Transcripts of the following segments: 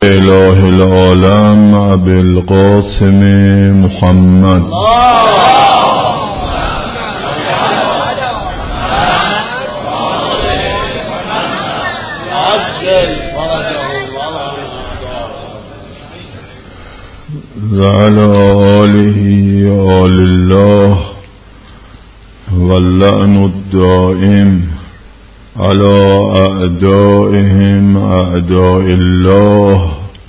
إله العالم أبي القاسم محمد وعلى آله آل الله واللعن الدائم على أعدائهم أعداء الله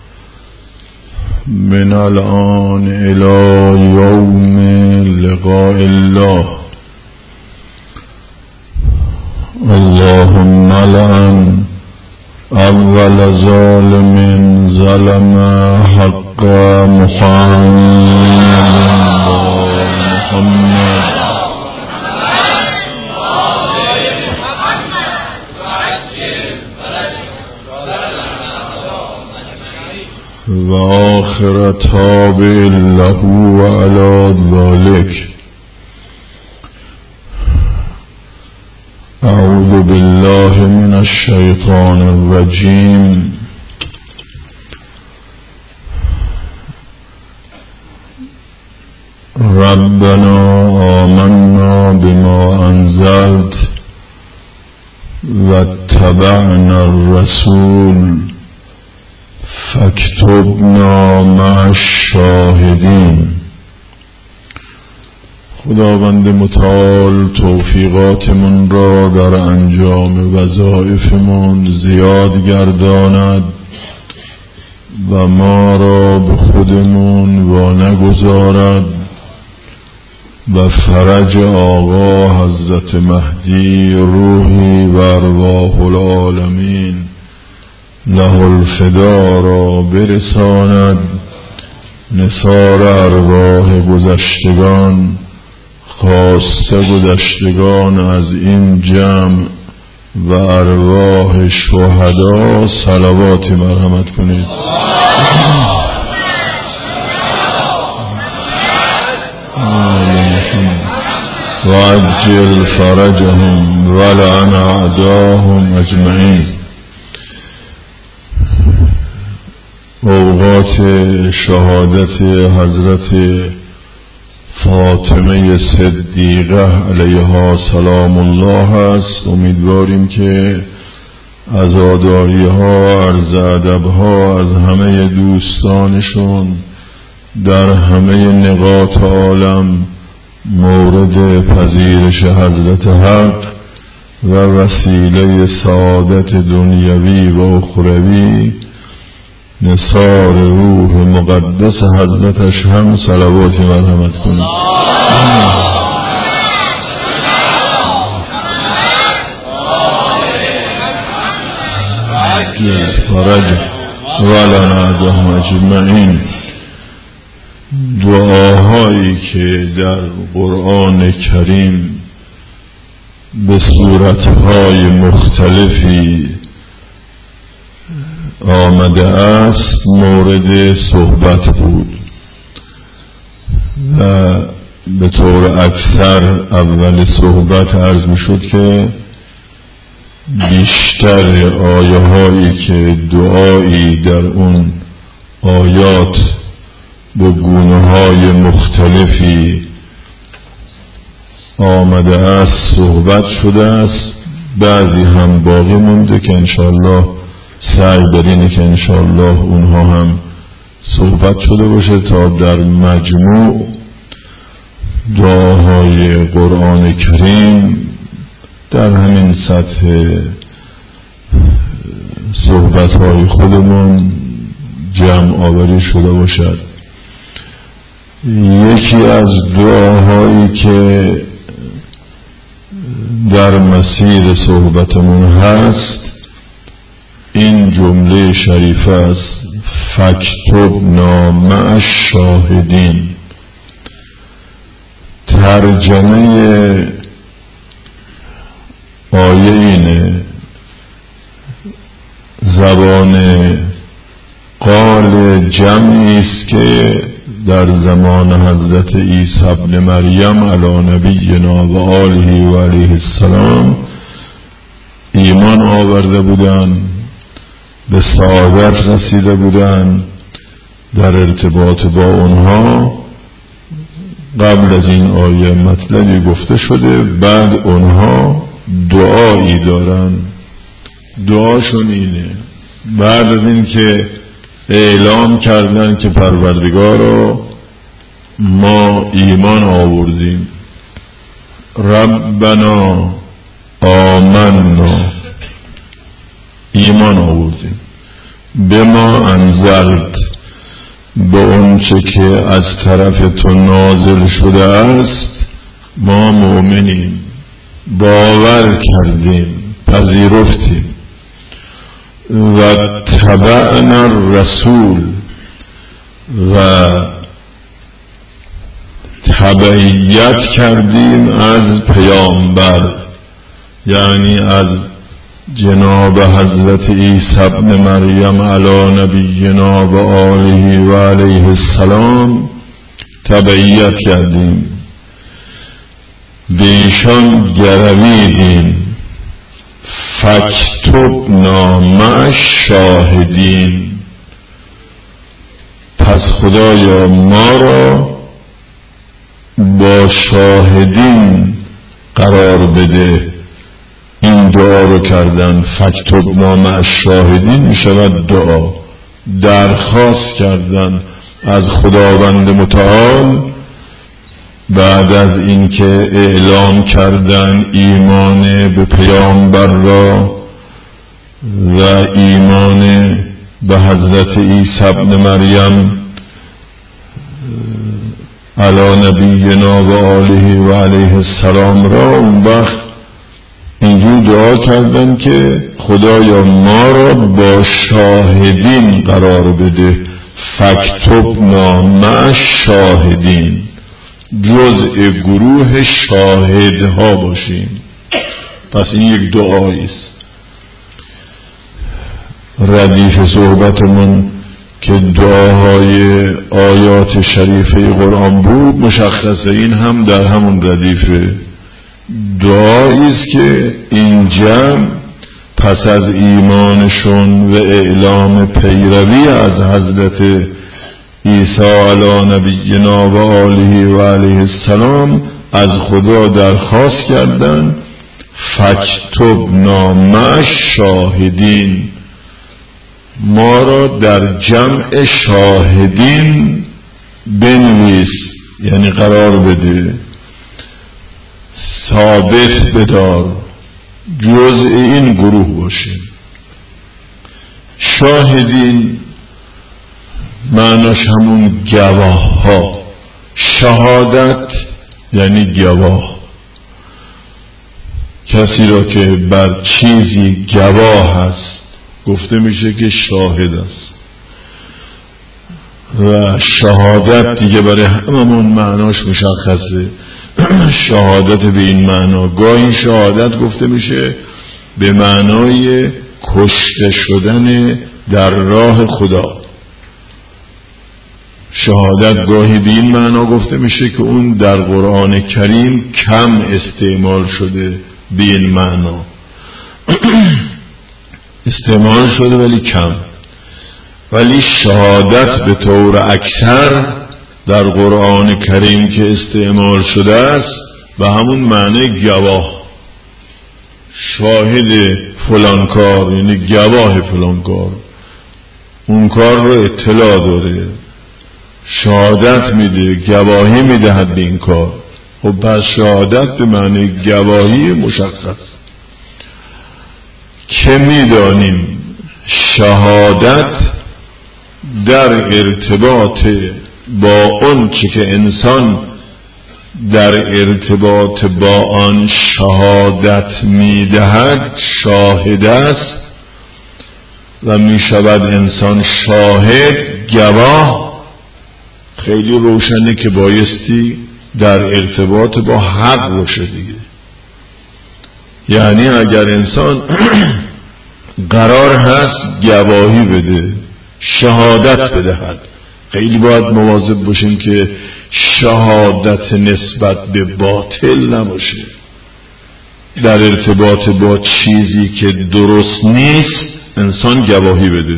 من الآن إلى يوم لقاء الله. اللهم لعن أول ظالم ظلم حق محمد وآخر تابع له وعلى ذلك. أعوذ بالله من الشيطان الرجيم. ربنا آمنا بما أنزلت واتبعنا الرسول فاکتبنا مع الشاهدین. خداوند متعال توفیقاتمون را در انجام وظایفمون زیاد گرداند و ما را به خودمون وانگذارد و فرج آقا حضرت مهدی روحی و ارواح العالمین له الفدا را برساند. نثار ارواح گذشتگان خاصه گذشتگان از این جمع و ارواح شهدا صلوات مرحمت کنید. و عجل فرجهم ولعن اعداهم اجمعین. اوقات شهادت حضرت فاطمه صدیقه علیها سلام الله است. امیدواریم که عزاداری ها، عرض ادب ها از همه دوستانشون در همه نقاط عالم مورد پذیرش حضرت حق و وسیله سعادت دنیوی و اخروی نثار روح مقدس حضرتش هم صلوات مرحمت کنید. فرج ولعن اعداهم اجمعین. دعاهایی که در قرآن کریم به صورتهای مختلفی آمده است مورد صحبت بود و به طور اکثر اول صحبت عرض می شد که بیشتر آیه هایی که دعایی در اون آیات به گونه های مختلفی آمده است صحبت شده است. بعضی هم باقی مونده که انشاءالله سعی دارینه که انشاءالله اونها هم صحبت شده باشه تا در مجموع دعاهای قرآن کریم در همین سطح صحبتهای خودمون جمع آوری شده باشد. یکی از دعاهایی که در مسیر صحبتمون هست این جمله شریفه است: فاکتبنا مع الشاهدین. ترجمه آیه اینه: زبان قال جمعی است که در زمان حضرت عیسی ابن مریم علی نبینا و آله و علیه السلام ایمان آورده بودند به سعادت رسیده بودند در ارتباط با اونها قبل از این آیه مطلبی گفته شده. بعد اونها دعایی دارن، دعاشون اینه بعد از این که اعلام کردن که پروردگارا ما ایمان آوردیم، ربنا آمنا، ایمان آوردیم، به ما انزلت، به اون چه که از طرف تو نازل شده است ما مؤمنیم، باور کردیم، پذیرفتیم. و تبعنا الرسول، و تبعیت کردیم از پیامبر، یعنی از جناب حضرت عیسی ابن مریم علی نبینا و آله و علیه السلام تبعیت کردیم، به ایشان گرویدیم. فاکتبنا مع الشاهدین، پس خدایا ما را با شاهدین قرار بده. این دعا رو کردن، فاکتبنا مع الشاهدین می شود دعا، درخواست کردن از خداوند متعال بعد از اینکه اعلام کردن ایمان به پیامبر را و ایمان به حضرت عیسی ابن مریم علی نبینا و آله و علیه السلام را، اون وقت اینجور دعا کردن که خدایا ما را با شاهدین قرار بده. فاکتبنا مع الشاهدین، جزء گروه شاهدها باشیم. پس این یک دعایی است. ردیف صحبتمون که دعاهای آیات شریفه قرآن بود مشخصه، این هم در همون ردیفه. دعایی است که این جمع پس از ایمانشون و اعلام پیروی از حضرت عیسی علی نبینا و آله و علیه السلام از خدا درخواست کردند فاکتبنا مع الشاهدین، ما را در جمع شاهدین بنویس، یعنی قرار بده، ثابت بدار، جزء این گروه باشیم. شاهدین معناش همون گواه ها، شهادت یعنی گواه، کسی را که بر چیزی گواه است گفته میشه که شاهد است. و شهادت دیگه برای هممون معناش مشخصه. شهادت به این معنا، گاهی شهادت گفته میشه به معنای کشته شدن در راه خدا. شهادت گاهی به این معنا گفته میشه که اون در قرآن کریم کم استعمال شده، به این معنا استعمال شده ولی کم. ولی شهادت به طور اکثر در قرآن کریم که استعمال شده است به همون معنی گواه، شاهد فلان کار، یعنی گواه فلان کار، اون کار رو اطلاع داره، شهادت میده، گواهی میدهد به این کار. خب پس شهادت به معنی گواهی مشخص که میدانیم شهادت در ارتباط با اون چی که انسان در ارتباط با آن شهادت میدهد شاهد است و میشود انسان شاهد، گواه. خیلی روشنه که بایستی در ارتباط با حق باشه دیگه. یعنی اگر انسان قرار هست گواهی بده، شهادت بدهد، خیلی باید مواظب باشیم که شهادت نسبت به باطل نباشه، در ارتباط با چیزی که درست نیست انسان گواهی بده.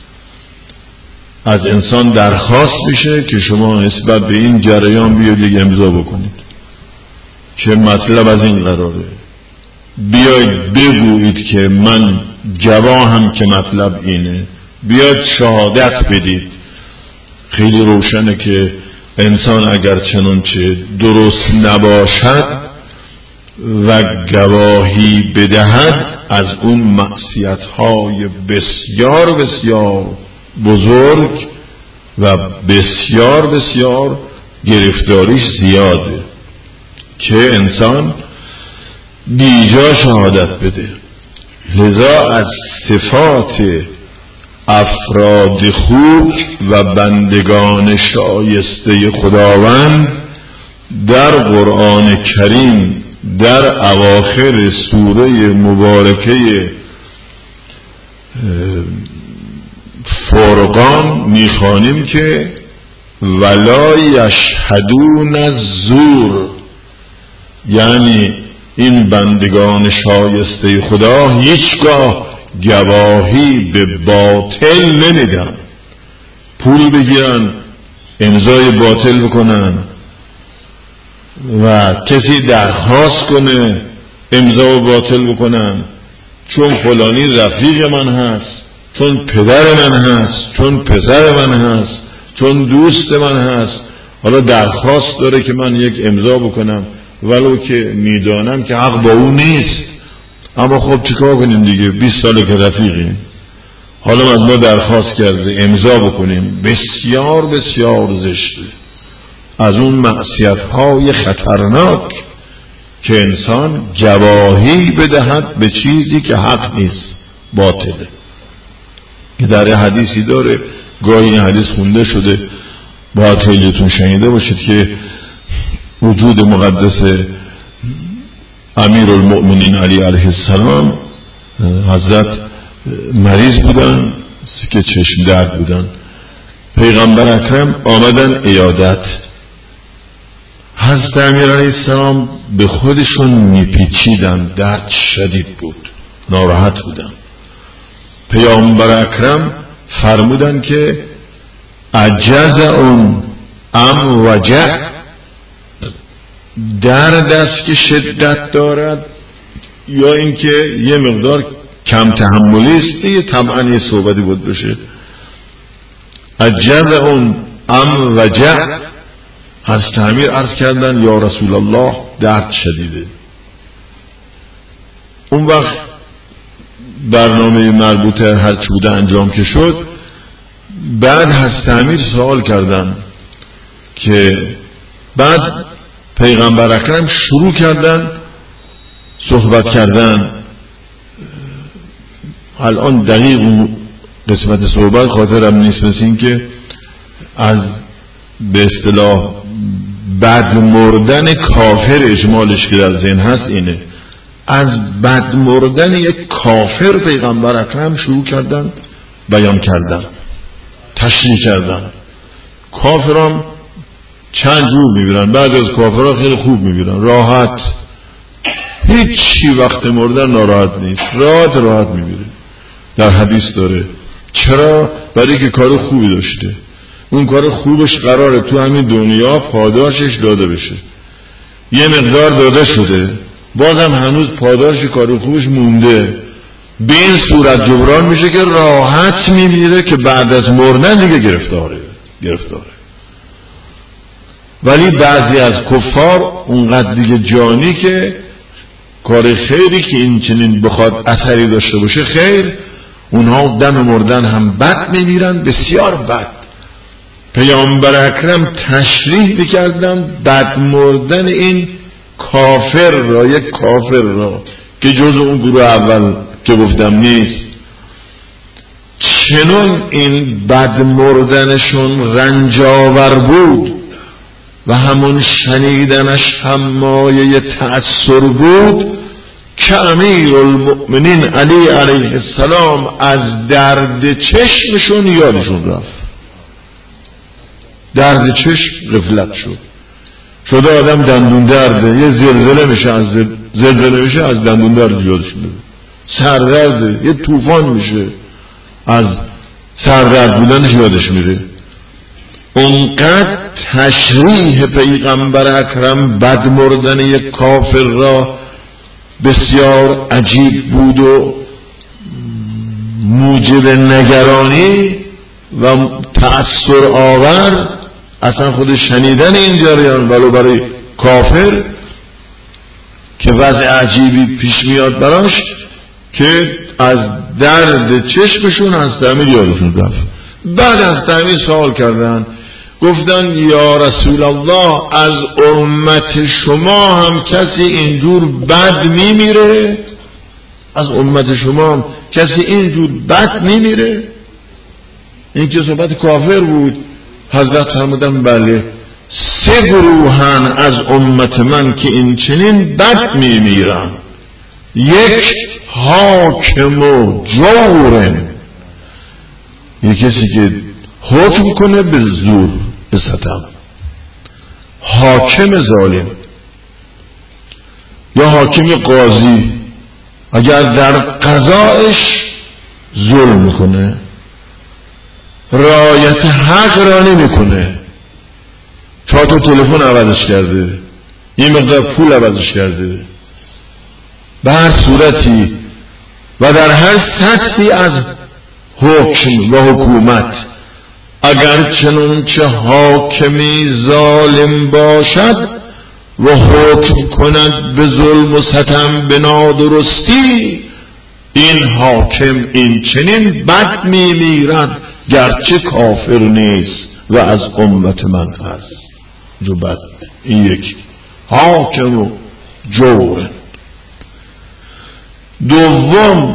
از انسان درخواست میشه که شما نسبت به این جریان بیاید یک امضا بکنید که مطلب از این قراره، بیاید بگویید که من گواهم که مطلب اینه، بیاید شهادت بدید. خیلی روشنه که انسان اگر چنانچه درست نباشد و گواهی بدهد از اون معصیت‌های بسیار بسیار بزرگ و بسیار بسیار گرفتاریش زیاده که انسان بیجا شهادت بده. لذا از صفات افراد خوب و بندگان شایسته خداوند در قرآن کریم در اواخر سوره مبارکه فرقان میخوانیم که ولا یشهدون الزور، یعنی این بندگان شایسته خدا هیچگاه گواهی به باطل نمیدن. پول بگیرن، امضای باطل بکنن و کسی درخواست کنه امضا باطل بکنن چون فلانی رفیق من هست، چون پدر من هست، چون پسر من هست، چون دوست من هست، حالا درخواست داره که من یک امضا بکنم ولو که میدانم که حق با اون نیست، اما خب چیکار کنیم دیگه، 20 ساله که رفیقیم، حالا از ما درخواست کرده امضا بکنیم. بسیار بسیار زشته، از اون معصیت‌های خطرناک که انسان گواهی بدهد به چیزی که حق نیست، باطله. که در حدیثی داره، گاهی این حدیث خونده شده، باید خیلیتون شنیده باشید که وجود مقدس امیر المؤمنین علی علیه السلام حضرت مریض بودن که چشم درد بودن، پیغمبر اکرم آمدن عیادت. حضرت امیر علیه السلام به خودشون میپیچیدن، درد شدید بود، ناراحت بودن. پیامبر اکرم فرمودن که عجز اون ام وجع، درد است که شدت دارد یا اینکه یه مقدار کم تحملی است. یه طبعا یه صحبتی بود بشه. عجز اون ام وجع، حضرت امیر عرض کردن یا رسول الله درد شدیده. اون وقت برنامه مربوطه هرچی بوده انجام که شد، بعد حضرت امیر سوال کردن که بعد پیغمبر اکرم شروع کردن صحبت کردن. الان دقیق قسمت صحبت خاطرم نیست، مثل این که از به اصطلاح بد مردن کافر اجمالش که در ذهن هست اینه، از بد مردن یک کافر پیغمبر اکرم شروع کردن بیان کردن، تشریح کردن. کافران چند جور میبینن، بعضی از کافرها خیلی خوب میبینن، راحت، هیچی وقت مردن ناراحت نیست، راحت میبینه. در حدیث داره. چرا؟ برای که کار خوبی داشته، اون کار خوبش قراره تو همین دنیا پاداشش داده بشه. یه مقدار داده شده، بازم هنوز پاداش کار خوبش مونده، به این صورت جبران میشه که راحت میمیره که بعد از مردن دیگه گرفتاره. ولی بعضی از کفار اونقدر دیگه جانی که کار خیری که این چنین بخواد اثری داشته باشه خیر، اونها دم مردن هم بد میمیرن، بسیار بد. پیامبر اکرم تشریح میکردن بد مردن این کافر را، یک کافر را که جز اون گروه اول که گفتم نیست، چنون این بد مردنشون رنجاور بود و همون شنیدنش هم مایه تأثیر بود که امیر المؤمنین علی علیه السلام از درد چشمشون یادشون رفت، درد چشم غفلت شد آدم دندون درده، یه زلزله میشه از دندون درد یادشون رفت، سردرده، یه طوفان میشه از سردرد بودنش یادش میره. اونقدر تشریح پیغمبر اکرم بد مردن یک کافر را بسیار عجیب بود و موجب نگرانی و تأثیر آور، اصلا خود شنیدن این جریان ولو برای کافر که وضع عجیبی پیش میاد براش، که از درد چشمشون از تعمیر یادشون رفت. بعد از تعمیر سوال کردن، گفتن یا رسول الله از امت شما هم کسی اینجور بد میمیره؟ از امت شما هم کسی اینجور بد میمیره؟ این که صحبت کافر بود. حضرت فرمودن بله، 3 گروهن از امت من که این چنین بد میمیرن. 1 حاکم و جورن، یک کسی که حکم کنه به زور، به ستم، حاکم ظالم، یا حاکم قاضی اگر در قضایش ظلم میکنه، رعایت حق را نمیکنه، تا تلفن عوضش کرده، این مقدار پول عوضش کرده، به هر صورتی و در هر سطحی از حکم و حکومت، اگر چنانچه حاکمی ظالم باشد و حکم کند به ظلم و ستم به نادرستی، این حاکم این چنین بد میمیرد گرچه کافر نیست و از امت من هست. جو بد، این یک حاکم و جور. دوم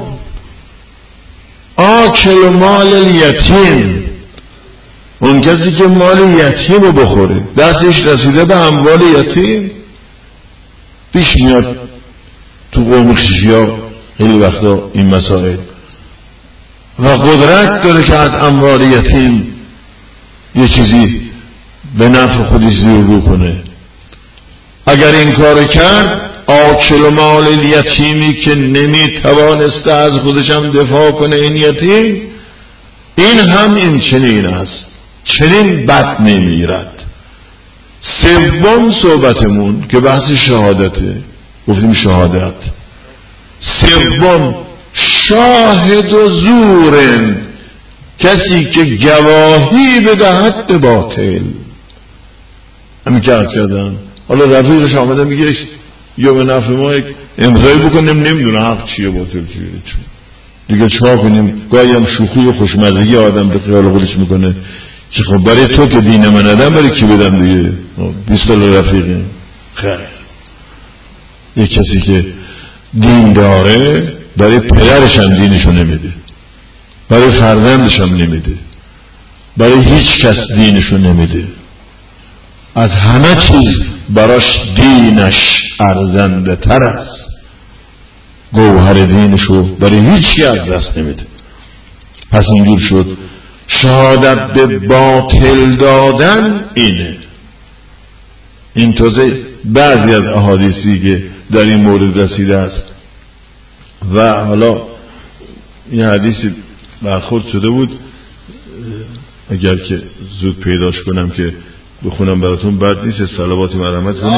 آکل مال الیتیم، اون کسی که مال یتیم رو بخوره، دستش رسیده به اموال یتیم. پیش میاد تو قوم خیشیا خیلی وقتا این مسائل، و قدرت داره که از اموال یتیم یه چیزی به نفع خودش زیر رو کنه. اگر این کار کرد، آکل مال الیتیمی که نمیتوانسته از خودشم دفاع کنه این یتیم، این هم این چنین است، چنین بد نمیرد. سوم صحبتمون که بحث شهادته، گفتیم شهادت. سوم شاهد و زورن، کسی که گواهی بدهد به باطل. همین که عرض کردم. حالا رفیقش آمده میگه یا به نفع ما یک امضایی بکنیم، نمیدونه حق چیه باطل چیه، دیگه چهار کنیم. گاهی هم شوخی و خوشمزگی آدم به خیال خودش میکنه که خب برای تو که دین من ندم برای کی بدم دیگه، 20 سال رفیقه. خیر، یک کسی که دین داره برای پدرش هم دینشو نمیده، برای فرزندش هم نمیده، برای هیچ کس دینشو نمیده. از همه چیز براش دینش ارزنده تر است، گوهر دینشو برای هیچ کی از دست نمیده. پس اینجور شد شهادت به باطل دادن اینه. این تازه بعضی از احادیثی که در این مورد رسیده است. و حالا این حدیثی برخورد شده بود، اگر که زود پیداش کنم که بخونم براتون بد نیست. صلوات مرحمت کنید.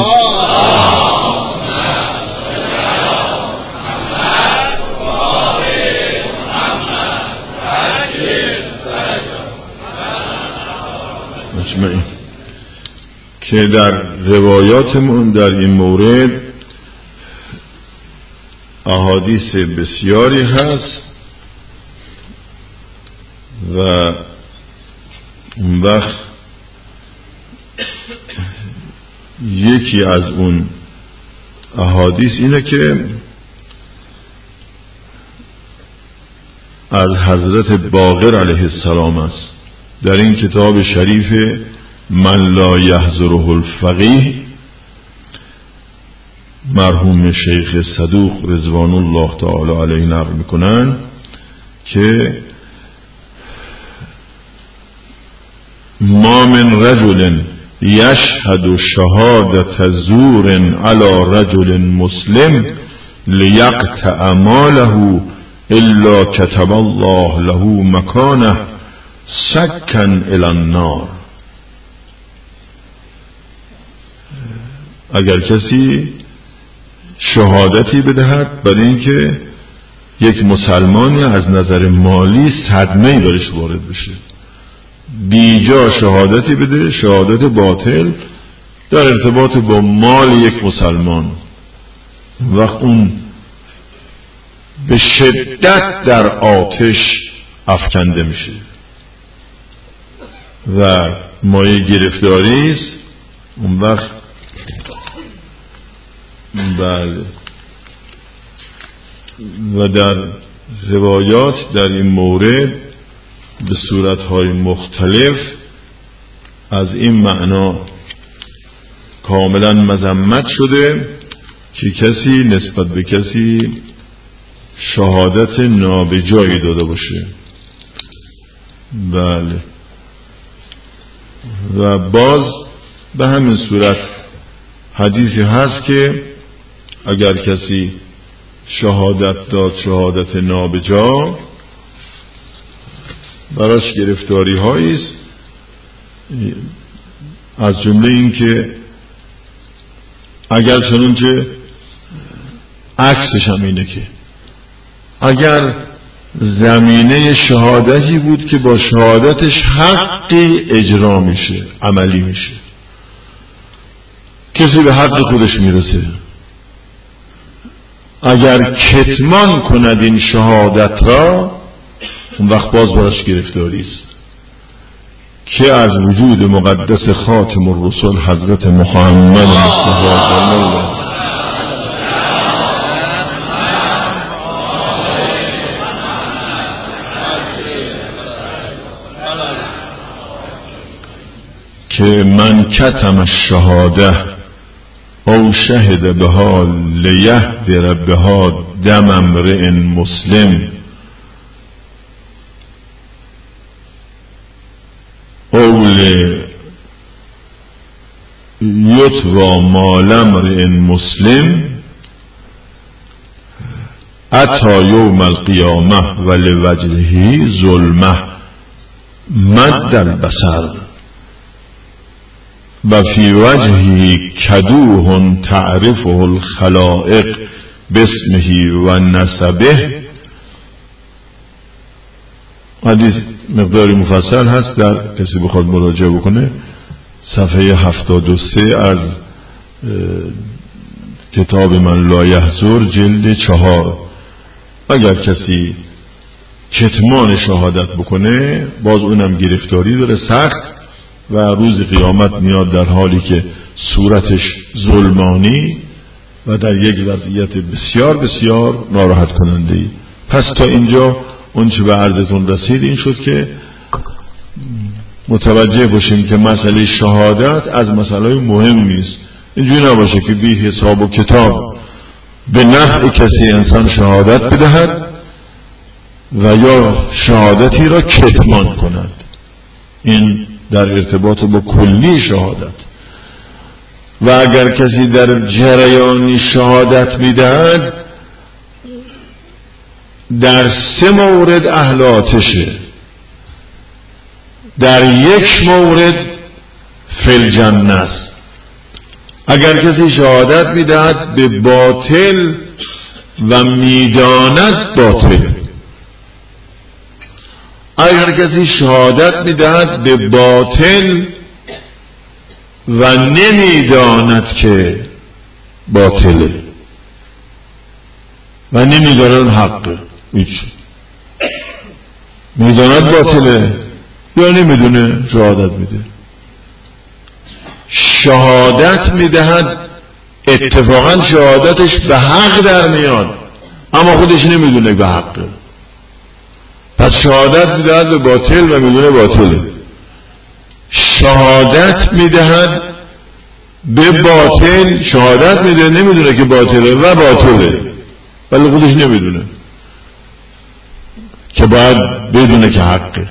که در روایاتمون در این مورد احادیث بسیاری هست و اون وقت یکی از اون احادیث اینه که از حضرت باقر علیه السلام است در این کتاب شریف من لا یحضره الفقیه، مرحوم شیخ صدوق رضوان الله تعالی علیه نقل میکنن که ما من رجل یشهد شهادت زور علی رجل مسلم لیقطع ماله الا کتب الله له مکانه سکن الی النار. اگر کسی شهادتی بدهد برای اینکه یک مسلمانی از نظر مالی صدمه‌ای برش وارد بشه، بیجا شهادتی بده، شهادت باطل در ارتباط با مال یک مسلمان، وقت اون به شدت در آتش افکنده میشه و مایه گرفتاری است. اون وقت بله، و در روایات در این مورد به صورتهای مختلف از این معنا کاملا مذمت شده که کسی نسبت به کسی شهادت نابجایی داده باشه. بله، و باز به همین صورت حدیثی هست که اگر کسی شهادت داد، شهادت نابجا، براش گرفتاری هایی است، از جمله این که اگر چنانچه عکسش هم اینه که اگر زمینه شهادتی بود که با شهادتش حقی اجرا میشه، عملی میشه، کسی به حق خودش میرسه، اگر کتمان کند این شهادت را، اون وقت باز براش گرفتاری است که از وجود مقدس خاتم الرسل حضرت محمد مصطفی الله که من کتم الشهاده او شهد بها لیهدر بها دم امرئ مسلم او لیتوی مال امرئ مسلم اتی یوم القیامه ولوجهه ظلمه مد البصر و فی وجهه کدوه تعرفه الخلائق باسمه و نسبه. حدیث مقداری مفصل هست، در کسی بخواد مراجعه بکنه صفحه 73 از کتاب من لا یحضر جلد 4. اگر کسی کتمان شهادت بکنه باز اونم گرفتاری داره سخت، و روز قیامت میاد در حالی که صورتش ظلمانی و در یک وضعیت بسیار بسیار ناراحت کننده‌ای. پس تا اینجا اون چه به عرضتون رسید این شد که متوجه باشیم که مسئله شهادت از مسئله مهم نیست. اینجوری نباشه که بی حساب و کتاب به نفع کسی انسان شهادت بدهد و یا شهادتی را کتمان کند. این در ارتباط با کلی شهادت. و اگر کسی در جریان شهادت میدهد در 3 مورد اهل آتشه، در 1 مورد فی الجنه است. اگر کسی شهادت میدهد به باطل و میداند باطل، اگر کسی شهادت میدهد به باطل و نمیداند که باطله و نمیداند حقه، هیچ میداند باطله یا نمیدونه شهادت میده. شهادت میدهد اتفاقا شهادتش به حق در میاد اما خودش نمیدونه به حقه، پس شهادت میدهد به باطل و میدونه باطله. شهادت میدهد به باطل، شهادت میده نمیدونه که باطله و باطله ولی خودش نمیدونه که باید بدونه که حقه.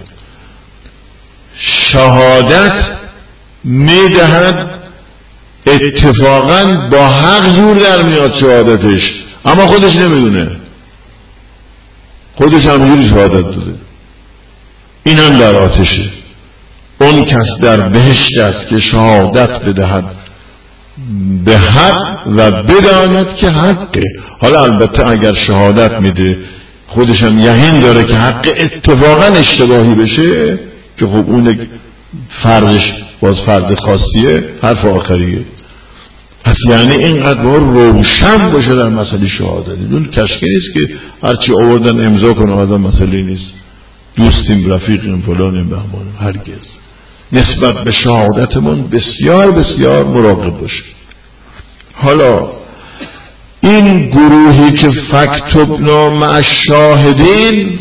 شهادت میدهد اتفاقا با حق جور در میاد شهادتش اما خودش نمیدونه. خودش هم اینجوری شهادت داده. این هم در آتشه. اون کس در بهشت است که شهادت بدهد به حق و بداند که حقه. حالا البته اگر شهادت میده خودش هم یقین داره که حق اتفاقا اشتباهی بشه که خب اون فرضش باز فرض خاصیه، حرف آخریه. پس یعنی اینقدر روشن باشه در مسئله شهادت. اون کشکی نیست که هرچی آوردن امضا کنه آدم مسئله نیست، دوستیم رفیقیم فلانیم بهمانیم. هرگز. نسبت به شهادتمون بسیار بسیار مراقب باشه. حالا این گروهی که فاکتبنا مع الشاهدین،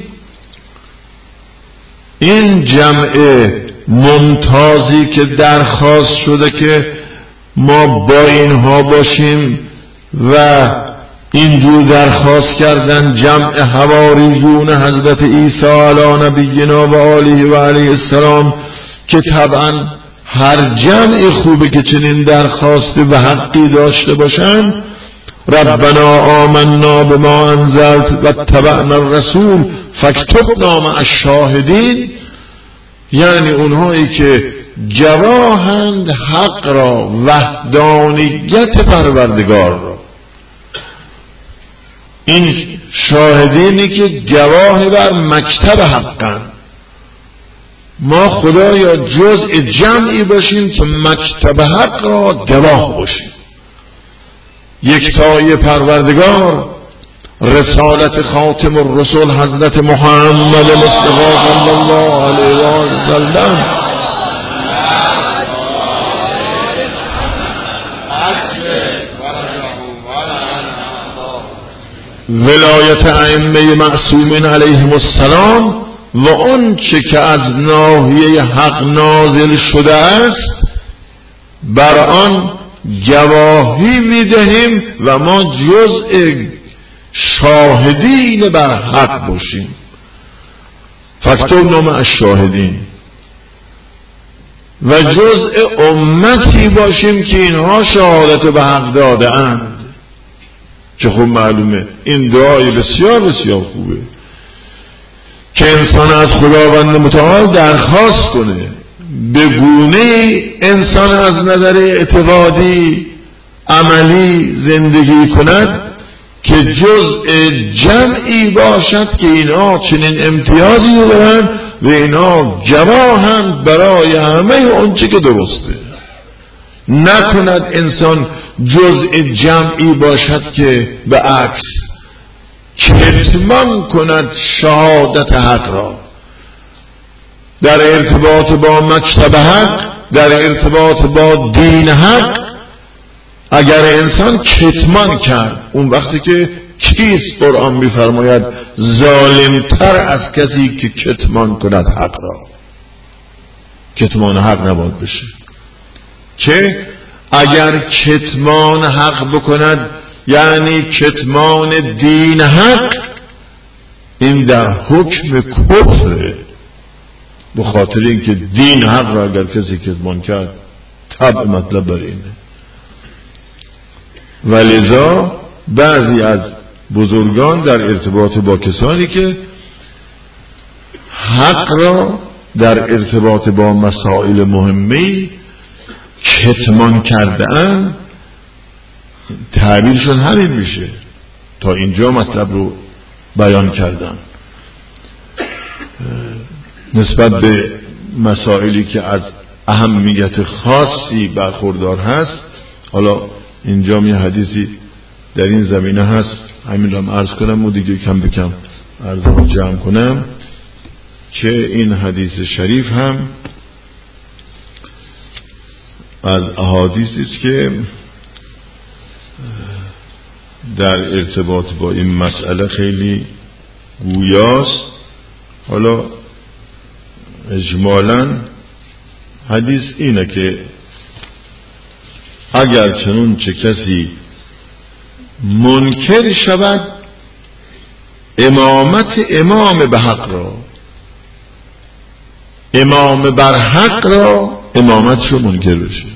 این جمع ممتازی که درخواست شده که ما با اینها باشیم و اینجور درخواست کردن جمع حواریون حضرت عیسی علی نبینا و آله و علیه السلام، که طبعا هر جمعی خوبه که چنین درخواسته و حقی داشته باشن. ربنا آمنا بما انزلت و اتبعنا الرسول فاکتبنا مع الشاهدین، یعنی اونهایی که گواهند حق را، وحدانیت پروردگار را. این شاهدینی که گواه بر مکتب حقن. ما خدایا جزء جمعی باشیم که مکتب حق را گواه باشیم. یکتای پروردگار، رسالت خاتم الرسل حضرت محمد مصطفی صلی الله علیه و سلم، ولایت ائمه معصومین علیهم السلام و اون چه که از ناحیه حق نازل شده است بر آن گواهی میدهیم و ما جزء شاهدین بر حق باشیم. فاکتبنا مع الشاهدین و جزء امتی باشیم که اینها شهادت به حق داده اند. که خب معلومه این دعای بسیار بسیار خوبه که انسان از خداوند متعال درخواست کنه به گونه انسان از نظر اعتقادی عملی زندگی کند که جزء جمعی باشد که اینا چنین امتیازی دارن و اینا گواهند برای همه اون چی که درسته. نکند انسان جزء جمعی باشد که به عکس کتمان کند شهادت حق را در ارتباط با مکتب حق، در ارتباط با دین حق. اگر انسان کتمان کرد، اون وقتی که کیست قرآن می‌فرماید ظالمتر از کسی که کتمان کند حق را. کتمان حق نباید بشه. که اگر کتمان حق بکند یعنی کتمان دین حق، این در حکم کفره، به خاطر اینکه دین حق را اگر کسی کتمان کرد طبع مطلب بر اینه. ولذا بعضی از بزرگان در ارتباط با کسانی که حق را در ارتباط با مسائل مهمی کتمان کرده اند، تعبیرشون همین میشه. تا اینجا مطلب رو بیان کردن نسبت به مسائلی که از اهمیت خاصی برخوردار هست. حالا اینجا یه حدیثی در این زمینه هست، همین رو هم عرض کنم و دیگه کم به کم عرضم جمع کنم که این حدیث شریف هم از احادیثی است که در ارتباط با این مسئله خیلی گویاست. حالا اجمالاً حدیث اینه که اگر چنون چه کسی منکر شود امامت امام به حق را، امام بر حق را امامتشو منکر بشه،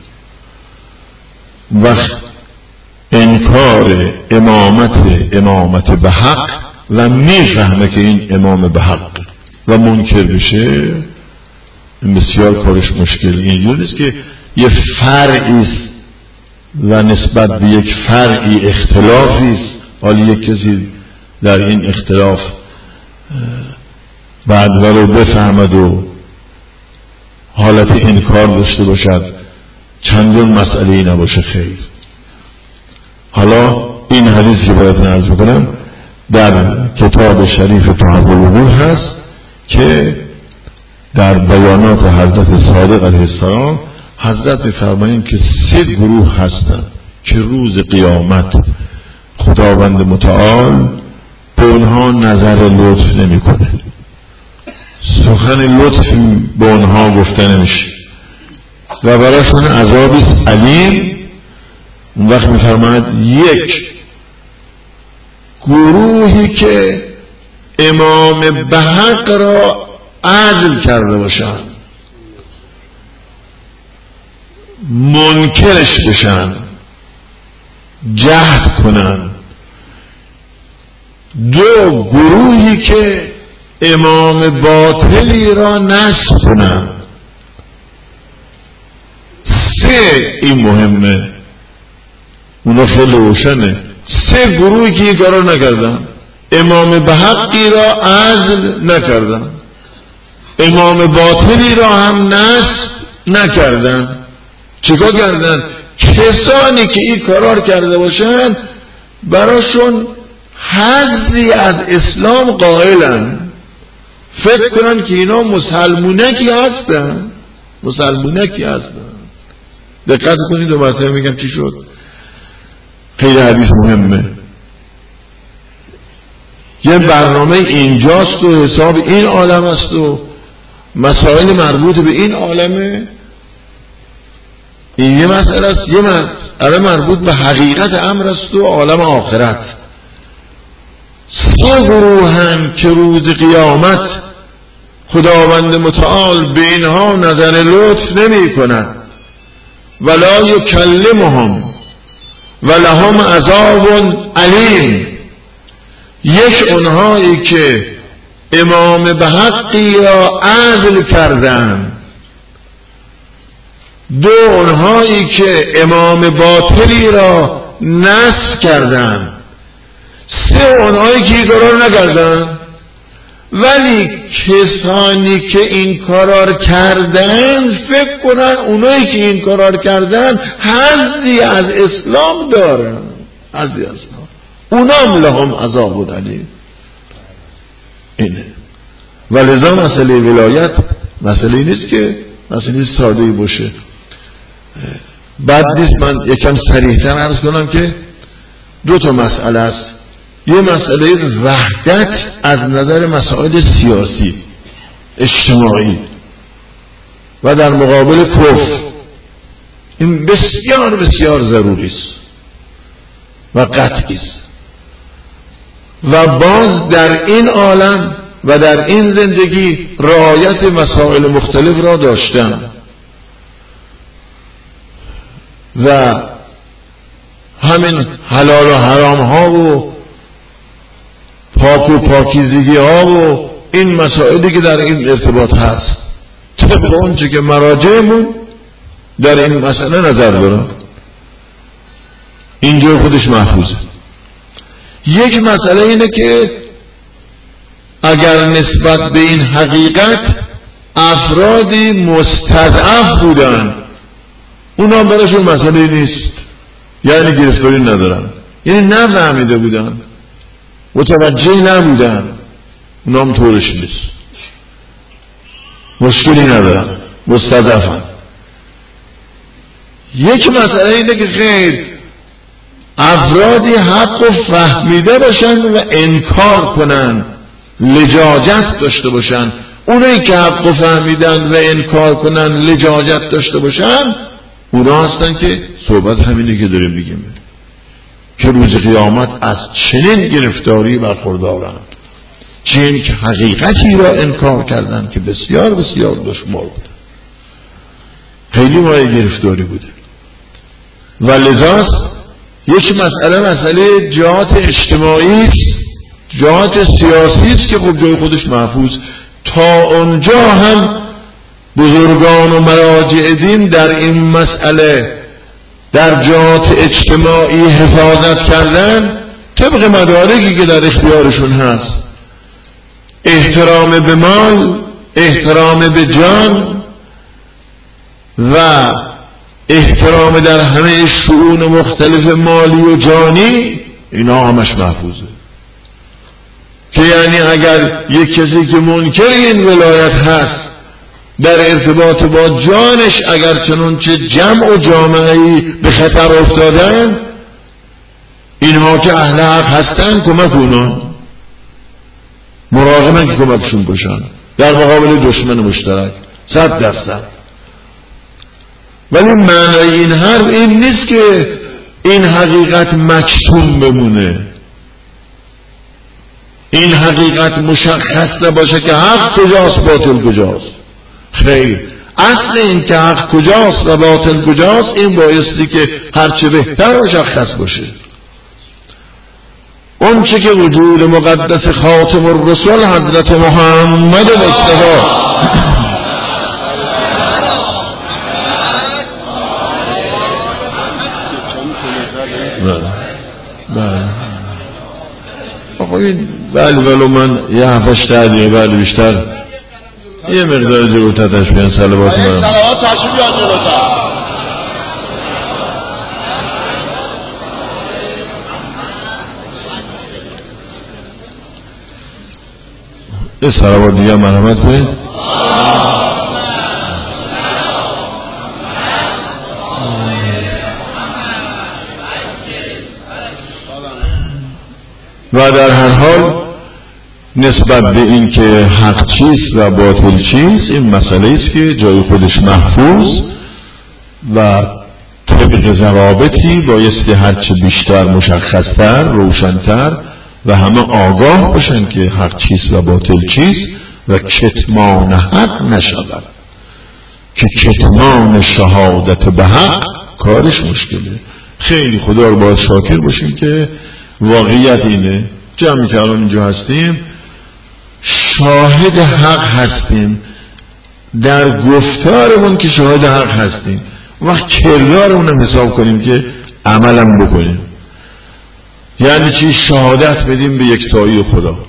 وقت انکار امامت به حق و میفهمه که این امام به حق و منکر بشه، این بسیار کارش مشکل. اینجوری نیست که یه فرعی است و نسبت به یک فرعی اختلافی است، حالا یک کسی در این اختلاف بعد رو بفهمد و حالت انکار داشته باشد، چندان مسئله ای نباشه. خیر. حالا این حدیثی که باید عرض بکنم در کتاب شریف تحف العقول هست که در بیانات حضرت صادق علیه السلام حضرت می‌فرمایند که 3 گروه هستند که روز قیامت خداوند متعال به اونها نظر لطف نمی‌کنه، سخن لطف به اونها گفته نمیشه و براشون عذابی علیم. اون وقت می‌فرماید یک گروهی که امام بحق را عدل کرده باشن، منکرش بشن، جهد کنن. 2 گروهی که امام باطلی را نصب کنن. 3 این مهمه، اونا خیلی روشنه. 3 گروهی که این کارا نکردن، امام بحقی را عزل نکردن، امام باطلی را هم نصب نکردن. چیکار کردن؟ کسانی که این کارا کرده باشن براشون حظی از اسلام قائلن، فکر کنن که اینا مسلمونکی هستن. دقت کنید دو مرتبه میگم چی شد. خیلی حدیث مهمه. یه برنامه اینجاست و حساب این عالم است و مسائل مربوط به این عالمه. این یه مسئله است، یه مسئله مربوط به حقیقت امر است و عالم آخرت. 3 گروهن که روز قیامت خداوند متعال به اینها نظر لطف نمی کند. ولا یکلمهم ولهم عذاب علیم. یک اونهایی که امام بحقی را عدل کردند، 2 اونهایی که امام باطلی را نصب کردند، 3 اونهایی که این کارا رو نکردن. ولی کسانی که این کارا کردن فکر کنن اونایی که این کارا کردن حظی از اسلام دارن، حظی از اسلام، اونام لهم عذاب علیم. اینه. ولذا مسئله ولایت مسئله نیست که مسئله ساده‌ای باشه. بد نیست من یکم صریح‌تر عرض کنم که 2 تا مسئله است. یه مسئله وحدت از نظر مسائل سیاسی اجتماعی و در مقابل کفر، این بسیار بسیار ضروری است و قطعی است. و باز در این عالم و در این زندگی رعایت مسائل مختلف را داشتن و همین حلال و حرام ها و پاک و پاکیزگی ها و این مسائلی که در این ارتباط هست، طبق اونچه که مراجعمون در این مسئله نظر دارن، اینجا خودش محفوظه. یک مسئله اینه که اگر نسبت به این حقیقت افرادی مستضعف بودن، اونا براشون مسئله نیست، یعنی گرفتاری ندارن، یعنی نفهمیده بودن، متوجه نبودن، اونا هم طورش نیست، مشکلی ندارن، مستضعفن. یک مسئله اینه که خیر افرادی حق و فهمیده باشن و انکار کنن، لجاجت داشته باشن. اونایی که حق و فهمیدن و انکار کنن، لجاجت داشته باشن، اونا هستن که صحبت همینه که داره میگیم که روز قیامت از چنین گرفتاری برخوردارند، چنین که حقیقتی را انکار کردن که بسیار بسیار دشوار بود، خیلی مایه گرفتاری بوده. و لذاست یک مسئله جهات اجتماعی است جهات سیاسی است که خب جای خودش محفوظ. تا اونجا هم بزرگان و مراجع دین در این مسئله در جهات اجتماعی حفاظت کردن طبق مدارکی که در اختیارشون هست. احترام به مال، احترام به جان و احترام در همه شؤون مختلف مالی و جانی، اینا همش محفوظه. که یعنی اگر یک کسی که منکر این ولایت هست در ارتباط با جانش اگر چنانچه جمع و جامعه‌ای به خطر افتادن، اینها که اهل حق هستن کمک اونا، مراقبن که کمکشون باشن در مقابل دشمن مشترک 100%. ولی معنی این حرف این نیست که این حقیقت مکتوم بمونه، این حقیقت مشخص نباشه که حق کجاست باطل کجاست. خیر، اصل این که حق کجاست و باطل کجاست این بایستی که هرچه بهتر مشخص باشه. اون چه که وجود مقدس خاتم الرسول حضرت محمد مصطفی بله ولو من یه 7-8 دقیقه بله بیشتر یه مقدار جلوتر تشبیه صلوات من یه صلوات دیگه مرحمت کنید. و در هر حال نسبت به این که حق چیست و باطل چیست این مسئله است که جای خودش محفوظ و طبق ضوابطی بایستی هرچه بیشتر مشخصتر روشنتر و همه آگاه باشن که حق چیست و باطل چیست و کتمان حق نشود، که کتمان شهادت به حق کارش مشکله. خیلی خدا رو باید شاکر باشیم که واقعیت اینه جمعی که الان اینجا هستیم شاهد حق هستیم، در گفتارمون که شاهد حق هستیم، وقت کردارمون هم حساب کنیم که عملم بکنیم. یعنی چی؟ شهادت بدیم به یکتایی خدا،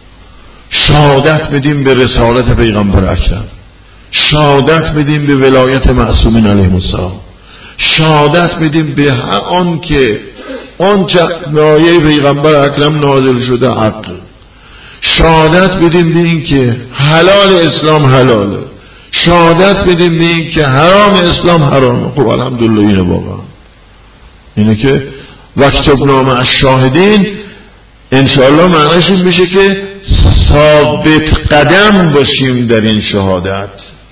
شهادت بدیم به رسالت پیغمبر اکرم، شهادت بدیم به ولایت معصومین علیهم السلام، شهادت بدیم به آن که آن مایه پیغمبر اکرم نازل شده حق، شهادت بدیم به این که حلال اسلام حلاله، شهادت بدیم به این که حرام اسلام حرامه. خب الحمدلله اینه واقعا اینه که واکتبنا مع الشاهدین انشاءالله معنیش این میشه که ثابت قدم باشیم در این شهادت.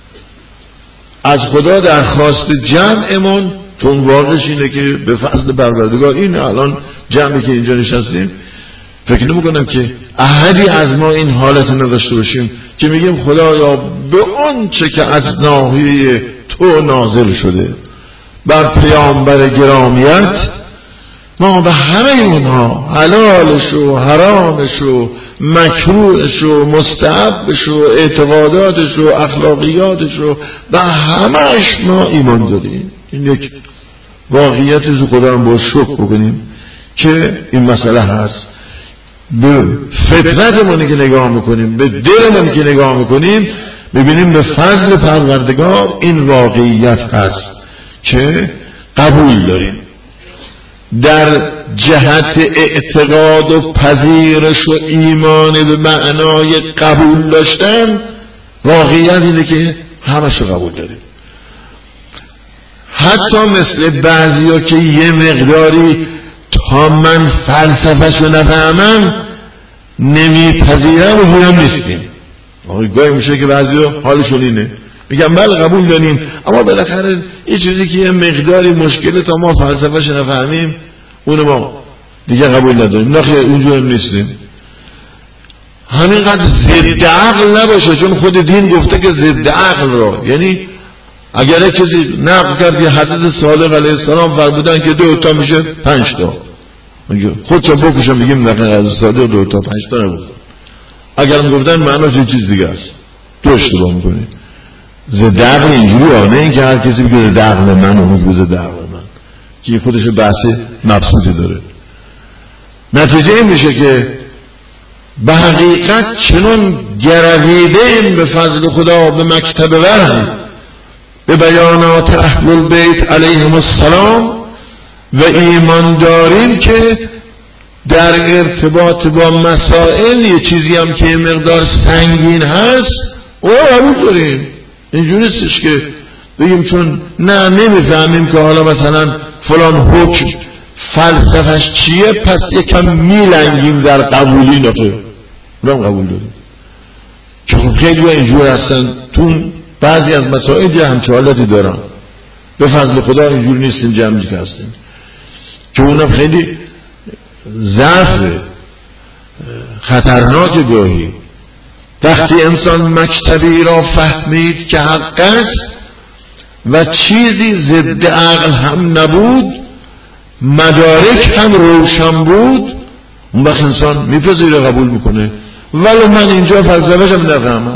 از خدا درخواست جمعمون، چون واقعش اینه که به فضل پروردگار این الان جمعی که اینجا نشستیم فکر نمی‌کنم که احدی از ما این حالت نداشته باشیم که میگیم خدایا به اون چه که از ناحیه تو نازل شده بر پیامبر گرامیت ما به همه اونها حلالش و حرامش و مکروهش و مستحبش و اعتقاداتش و اخلاقیاتش و به همهش ما ایمان داریم. این یک واقعیت رو خدا رو با شکر بکنیم که این مسئله هست. به فطرتمون که نگاه میکنیم، به دلمون که نگاه میکنیم، ببینیم به فضل پروردگار این واقعیت هست که قبول داریم. در جهت اعتقاد و پذیرش و ایمان به معنای قبول داشتن واقعیت اینه که همش رو قبول داریم. حتی مثل بعضیا که یه مقداری تا من فلسفه‌شو نفهمم نمیپذیرم و هم نیستیم. گاهی میشه که بعضیا حالشون اینه میگم بله قبول داریم اما بالاخره یه چیزی که یه مقداری مشکله تا ما فلسفه‌شو نفهمیم اونو ما دیگه قبول نداریم. نه خیر اونجور نیستیم. همینقدر ضد عقل نباشه، چون خود دین گفته که ضد عقل را، یعنی اگر کسی نقل کرد یه حدیث صادق علیه السلام فرمودن که 2 تا میشه 5 تا، خودشون بکشم بگیم دقیقه از صادق 2 تا 5 تا نگفتن. اگرم گفتن معناش یه چیز دیگه است. تو اشتباه میکنی. زدقل اینجوری آنه این که هر کسی بگه زدقل من و میگه زدقل من که خودش بحث مبسوطی داره. نتیجه این میشه که به حقیقت چنون گرویدیم به فضل خدا به مکتب وحی به بیانات اهل البیت علیهم السلام و ایمان داریم که در ارتباط با مسائل یه چیزی هم که مقدار سنگین هست او قبول داریم. اینجوری نیستش که بگیم چون نه نمیفهمیم که حالا مثلا فلان حکم فلسفهش چیه پس یکم میلنگیم در قبولی نخه اونم قبول داریم. چون خیلی اینجور هستن تو بعضی از مسائل یه همچه حالتی دارن به فضل خدا اینجور نیستیم جمعی که هستیم که اونم خیلی ضعف خطرناک گاهی. وقتی انسان مکتبی را فهمید که حق است و چیزی ضد عقل هم نبود مدارک هم روشن بود اون وقت انسان میپذیره قبول میکنه. ولو من اینجا فلسفه‌ش هم نفهمم.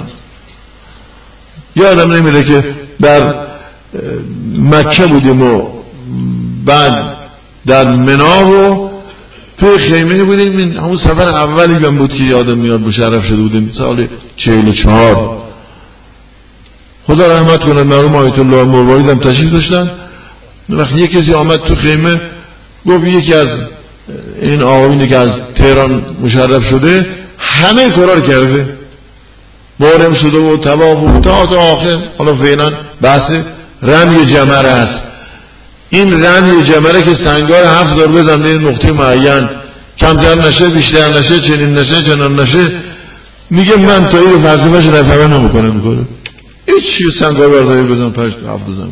یادم نمیره که در مکه بودیم و بعد در منا و توی خیمه بودیم. این همون سفر اولی هم بود که یادم میاد مشرف شده بودیم سال 44. خدا رحمت کنه مرحوم آیت الله مروارید هم تشریف داشتن. وقتی یک کسی آمد تو خیمه گفت یکی از این آقایونی که از تهران مشرف شده همه کارا کرده بارم شده و طواف و تا آخر. حالا فعلا بحث رمی جمره است. این رمی جمره که سنگار 7 بزنه این نقطه معین کمتر نشه بیشتر نشه چنین نشه چنان نشه میگه من تا این فلسفه‌اش نفهمه نمیکنه هیچ چیز سنگار برداری بزن 5 تا 7 بزن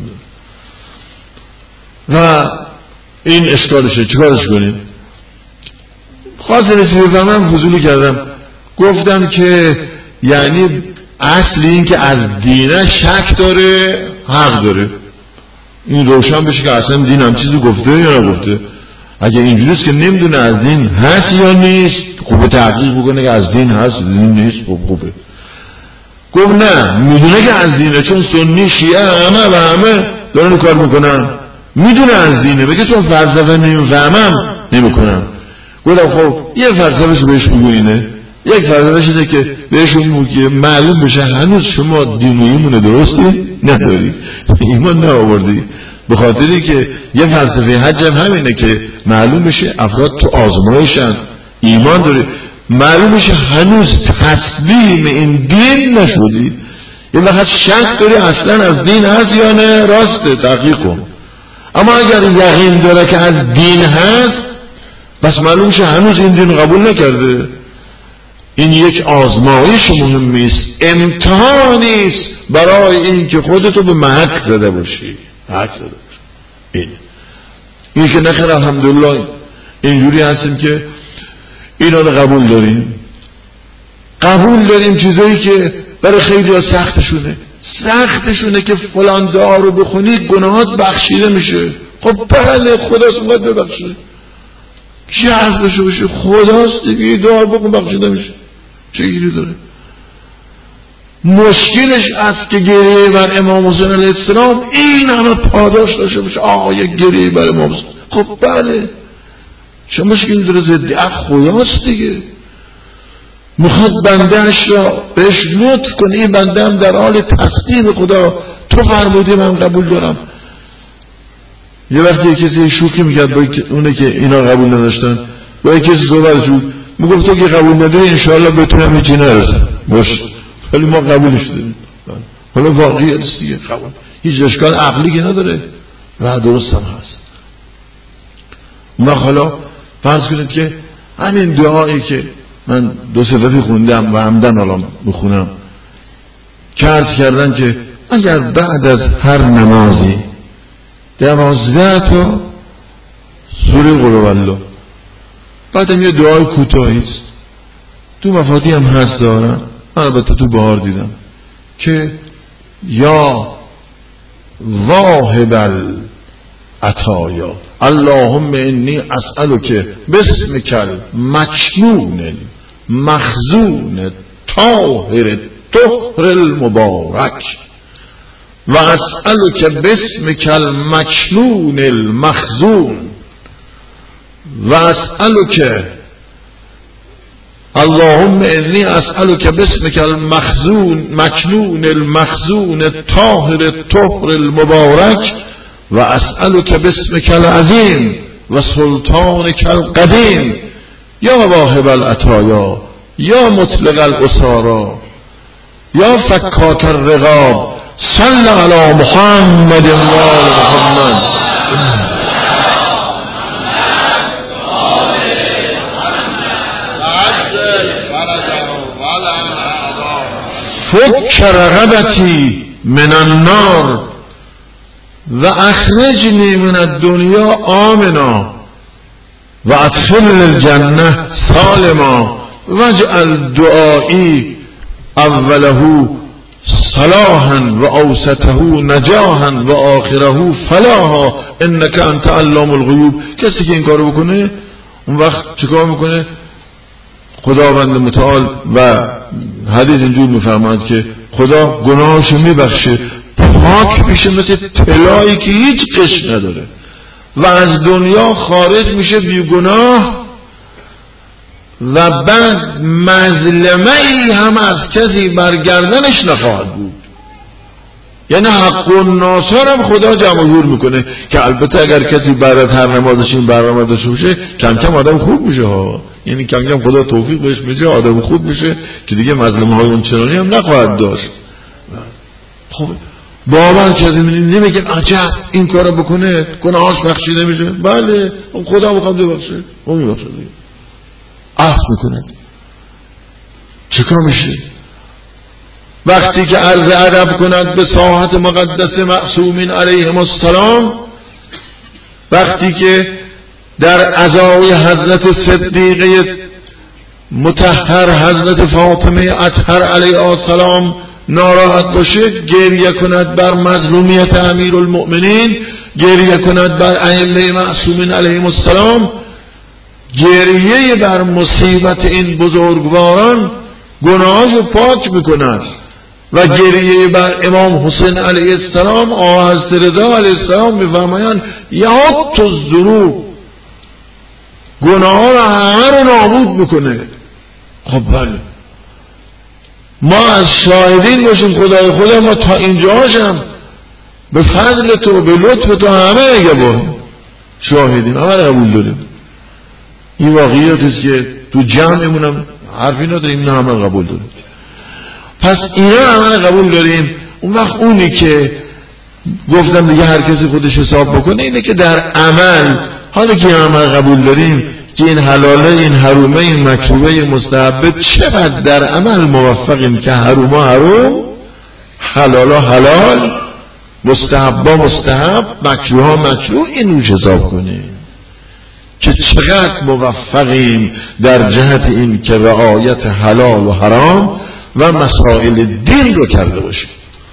و این اشکالشه. چیکارش کنیم؟ خواستم رسیده بفهمم فضولی کردم گفتم که یعنی اصل این که از دینه شک داره حق داره این روشن بشه که اصلا دین هم چیزی گفته یا نگفته. اگه اینجوریست که نمیدونه از دین هست یا نیست خوبه تحقیق بکنه که از دین هست دین نیست خوبه. گفت نه میدونه که از دینه چون سنی شیعه همه و همه دارن کار میکنن میدونه از دینه بگه چون فلسفه نمیفهمم نمیکنم. گفتم خب یه فلسفه‌اش بهش بگو اینه. یک فلسفه‌اش اینه که بهشون میگه معلوم بشه هنوز شما دین و ایمون درستی نداری ایمان نآوردی به خاطری که یه فلسفه حج هم همینه که معلوم بشه افراد تو آزمایشن ایمان داری معلوم بشه هنوز تسلیم این دین نشدی یه وقت شک داری اصلا از دین هست یا نه راسته تحقیق کن. اما اگر یقین داره که از دین هست بس معلوم شه هنوز این دین قبول نکرده. این یک آزمایش مهمی است امتحانی است برای این که خودتو به محک زده باشی. این که نخیر الحمدلله اینجوری هستیم که اینا رو قبول داریم چیزایی که برای خیلی ها سختشونه که فلان دعا رو بخونی گناهات بخشیده میشه. خب بله خداست باید ببخشه کی حرفشو بشه خداست دیگه دعا بکن بخشیده میشه چه گیری داره. مشکلش است که گریه بر امام حسین علیه السلام این همه پاداش داشته باشه. یک گریه بر امام حسین خب بله چه مشکلی داره ضد خداست دیگه میخواد بندهش را بهش لطف کنه. این بنده هم در حال تسلیم خدا تو فرمودی من قبول دارم. یه وقتی یه کسی شوخی میکرد با اونه که اینا قبول نداشتن با یه کسی صحبت شد میگفت تو که قبول نداری انشاءالله بتونم هیچی نرسم باش ولی ما قبولش داریم. حالا واقعیت است دیگه قبول هیچ اشکال عقلی که نداره و درست هم هست. ما حالا فرض کنید که همین دعایی که من 2 دفعه خوندم و عمدن حالا بخونم که عرض کردن که اگر بعد از هر نمازی 12 تا سوره قل هوالله بعدم یه دعای کوتاهی است تو مفاتیح هم هست دارن من البته تو بهار دیدم که یا واهب العطایا. اللهم انی اسألک باسمک المکنون المخزون طاهر الطهر المبارک و اسألک باسمک المکنون المخزون و اسألک اللهم انی اسألک باسمک المکنون المخزون طاهر الطهر المبارک و اسألک باسمک العظیم و سلطانک القدیم یا واهب العطایا یا مطلق الاسارا یا فکاک الرقاب صل علی محمد و آل محمد. فک رغبتی من النار و اخرجنی من الدنیا آمنا و ادخلنی الجنه سالما واجعل دعایی اوله صلاحا و اوسطه نجاحا و آخره فلاحا انک انت علام الغیوب. کسی که این کارو بکنه اون وقت چیکار میکنه؟ خداوند متعال و حدیث اینجور میفرماید که خدا گناهاشو میبخشه، پاک میشه مثل طلایی که هیچ قش نداره و از دنیا خارج میشه بیگناه و بعد مظلمه ای هم از کسی برگردنش نخواهد بود. یعنی حق الناس هم خدا جمع جور میکنه که البته اگر کسی بعد از هر نمازش این برنامه داشته باشه کم کم آدم خوب میشه ها. یعنی کم کم خدا توفیق بهش میده آدم خوب میشه که دیگه مظلمه های اون چنانی هم نخواهد داشت. خب باور کردیم نمیگن عجب این کارو بکنه گناهاش بخشیده میشه. بله خدا میخواد ببخشه اون میبخشه دیگه. عفو میکنه. چیکار میشه؟ وقتی که عرض ادب کند به ساحت مقدس معصومین علیهم السلام، وقتی که در عزای حضرت صدیقه مطهر حضرت فاطمه اطهر علیها السلام ناراحت باشه، گریه کند بر مظلومیت امیرالمؤمنین، گریه کند بر ائمه معصومین علیهم السلام، گریه بر مصیبت این بزرگواران گناهاشو پاک میکند و گریه بر امام حسین علیه السلام آقا حضرت رضا علیه السلام میفرمایند یحط الذنوب، گناه ها رو همه رو نابود میکنه. خب بله ما از شاهدین باشیم خدای خدا، ما تا اینجاشم به فضل تو به لطف تو همه اگه با شاهدیم همه قبول داریم. این واقعیتیست که تو جمعمونم حرفی نداریم، نه همه قبول داریم. پس اینا همه قبول داریم. اون وقت اونی که گفتم دیگه هر کسی خودش حساب بکنه اینه که در عمل حالا که همه قبول داریم که این حلاله این حرومه این مکروبه این مستحبه چقدر در عمل موفقیم که حرومه حروم حلالا حلال مستحبه مستحب مکروه مکروه این روش حساب کنیم که چقدر موفقیم در جهت این که رعایت حلال و حرام و مسائل دین رو کرده باشیم.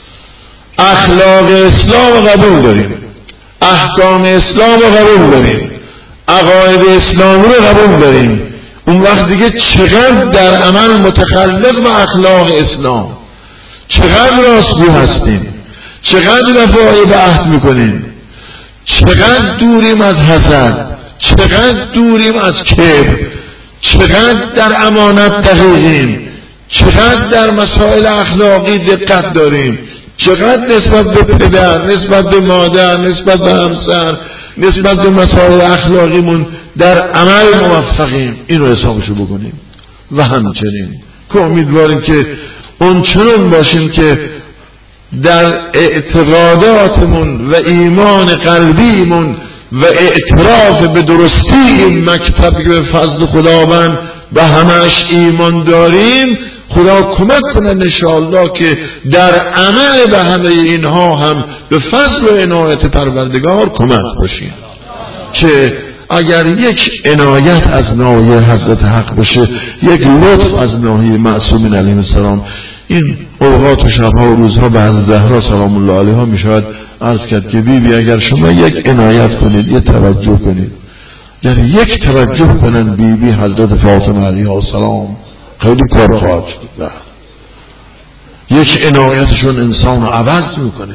اخلاق اسلام رو قبول داریم، احکام اسلام رو قبول داریم، عقاید اسلامی رو قبول داریم. اون وقت دیگه چقدر در عمل متخلف و اخلاق اسلام، چقدر راستگو هستیم، چقدر وفای به عهد میکنیم، چقدر دوریم از حسد، چقدر دوریم از کبر، چقدر در امانت دقیقیم، چقدر در مسائل اخلاقی دقت داریم، چقدر نسبت به پدر، نسبت به مادر، نسبت به همسر، نسبت به مسائل اخلاقیمون در عمل موفقیم. این رو حسابشو بکنیم و همچنین که امیدواریم که اونچنان باشیم که در اعتقاداتمون و ایمان قلبیمون و اعتراف به درستی این مکتب که به فضل خداوند به همش ایمان داریم، خدا کمک کنه انشاءالله که در عمل به همه اینها هم به فضل و عنایت پروردگار کمک باشیم. که اگر یک عنایت از ناحیه حضرت حق باشه، یک لطف از ناحیه معصومین علیهم السلام، این اوقات و شبها و روزها به حضرت زهرا سلام الله علیها می شود عرض کرد که بیبی اگر شما یک عنایت کنید، یک توجه کنید، یعنی یک توجه کنن بیبی حضرت فاطمه علیها السلام، خیلی کار خواهد شد. یک عنایتشون انسان رو عوض میکنه،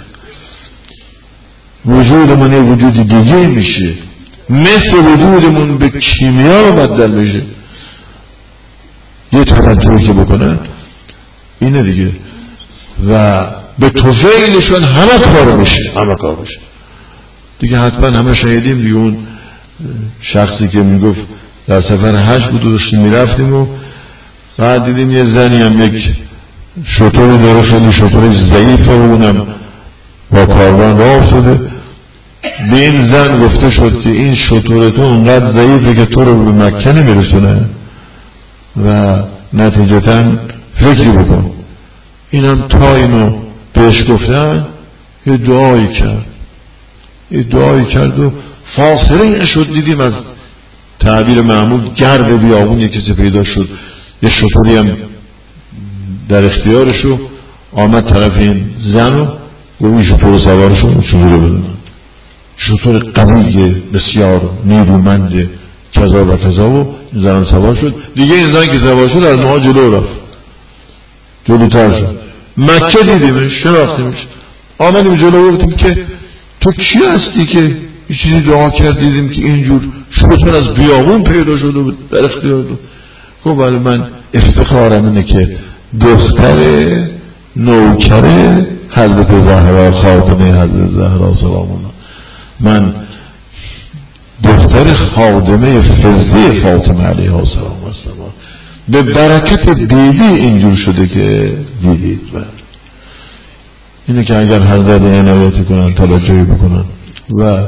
وجودمون یه وجود دیگه میشه، مثل وجودمون به کیمیا بدل میشه. یه توجهی که بکنن اینه دیگه، و به طفیلشون همه کار میشه دیگه. حتما همه شاهدیم دیگه. اون شخصی که میگفت در سفر حج بود و داشتیم میرفتیم و بعد دیدیم یه زنی هم یک شطوری داره، خیلی شطورش ضعیفه و اونم با کاروان راه افتاده. به این زن گفته شد که این شطور تو اونقدر ضعیفه که تو رو به مکه نمیرسونه و نتیجتا فکری بکن. اینم تا اینو بهش گفتن یه دعایی کرد و فاصله این شد. دیدیم از تعبیر معمول گرد بیابون یه کسی پیدا شد، یه شطوری هم در اختیارشو آمد طرف این زن و این شطور سوارشو چجوری بدونن. شطور قوی بسیار نیرومند کذا و کذا و زن سوار شد. دیگه این زن که سوار شد از ما جلو رفت، جلوتر شد. مکه دیدیمش، شناختیمش، آمدیم جلو گفتیم که تو کی هستی که یه چیزی دعا کرد، دیدیم که اینجور شطور از بیابون پیدا شده بود در اختیار تو. گفت بله من افتخارم اینه که دختر نوکر حضرت زهرا، خاتمه حضرت زهرا سلام الله، من دختر خادمه فضلی فاطمه علیها السلام هستم. به برکت بیبی اینجور شده که دیدید. اینه که اگر حضرت عنایتی کنن، توجهی بکنن و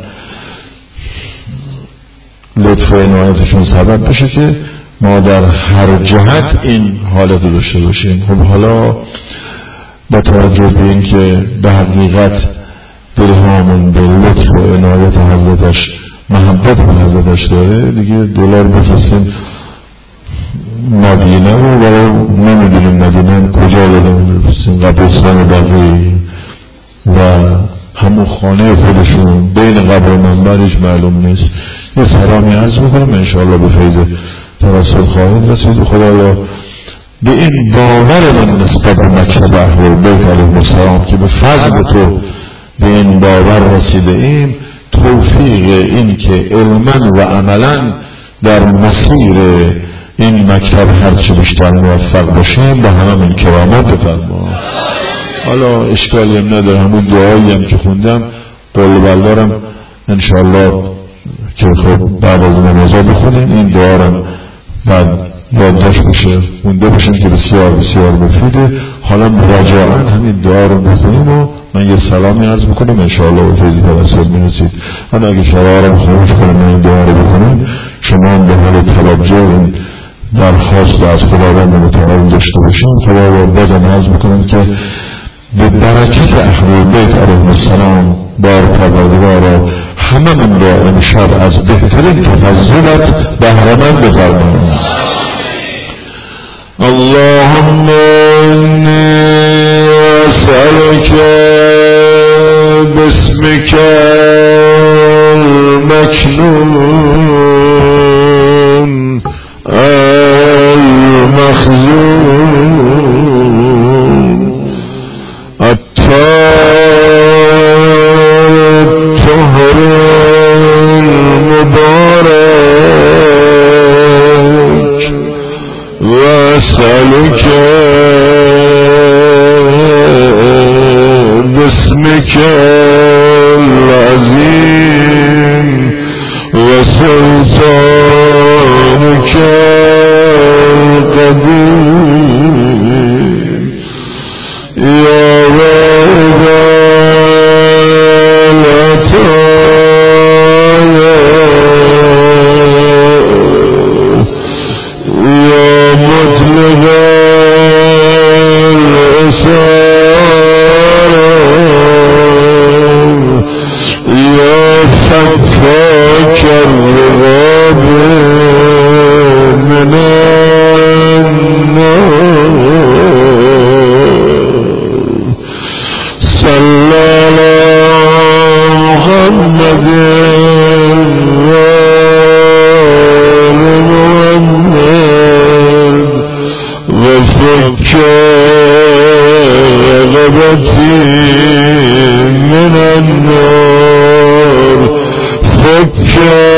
لطف و عنایتشون سبب بشه که ما در هر جهت این حالت رو داشته باشیم. خب حالا با توجه به این که به حقیقت دلهامون به لطف و عنایت حضرتش، محبت به حضرتش داره دیگه، دلار بفرستیم مدینه و نمیدونیم مدینه کجا داریم بفرستیم، قبرستان بقیه و همون خانه خودشون بین قبر و منبر هیچ معلوم نیست. یه سلامی عرض میکنم انشاءالله به فیض توسل خواهید رسید. خدایا به این باور من نسبت به مکتب اهل بیت علیهم السلام که به فضل تو به این باور رسیده ایم، توفیق این که علما و عملا در مسیر این مکتب هرچی بیشتر موفق باشیم به همه من کرامات بفرما. حالا اشکالی هم نداره، همون دعایی هم که خوندم قول بلدارم انشاءالله که خب بعد از نمازا بخونیم، این دعا رو بعد یادداشت بشه خونده باشیم که بسیار بسیار مفیده. حالا مراجعاً همین دعا رو بخونیم و من یه سلامی عرض بکنم انشاءالله به فیض توسل میرسید. حالا اگه شما رو خروج کنم این دعا رو بخونیم، شما به حال توجه این درخواست از خداوند متعال داشته باشیم. خدا رو بازم عرض بکنم که به برکت اهل بیت علیهم السلام بار پروردگارا همه من را امشب از بهترین تفضلت بهره‌مند بفرما. اللهم انی اسألک باسمک المکنون المخزون الطاهر المبارك واسألك باسمك العظيم وسلطانك القديم يا واحد العطايا يا مطلق الأسرار يا فكاك الرغاب من النار وفك رغبتي من النار فك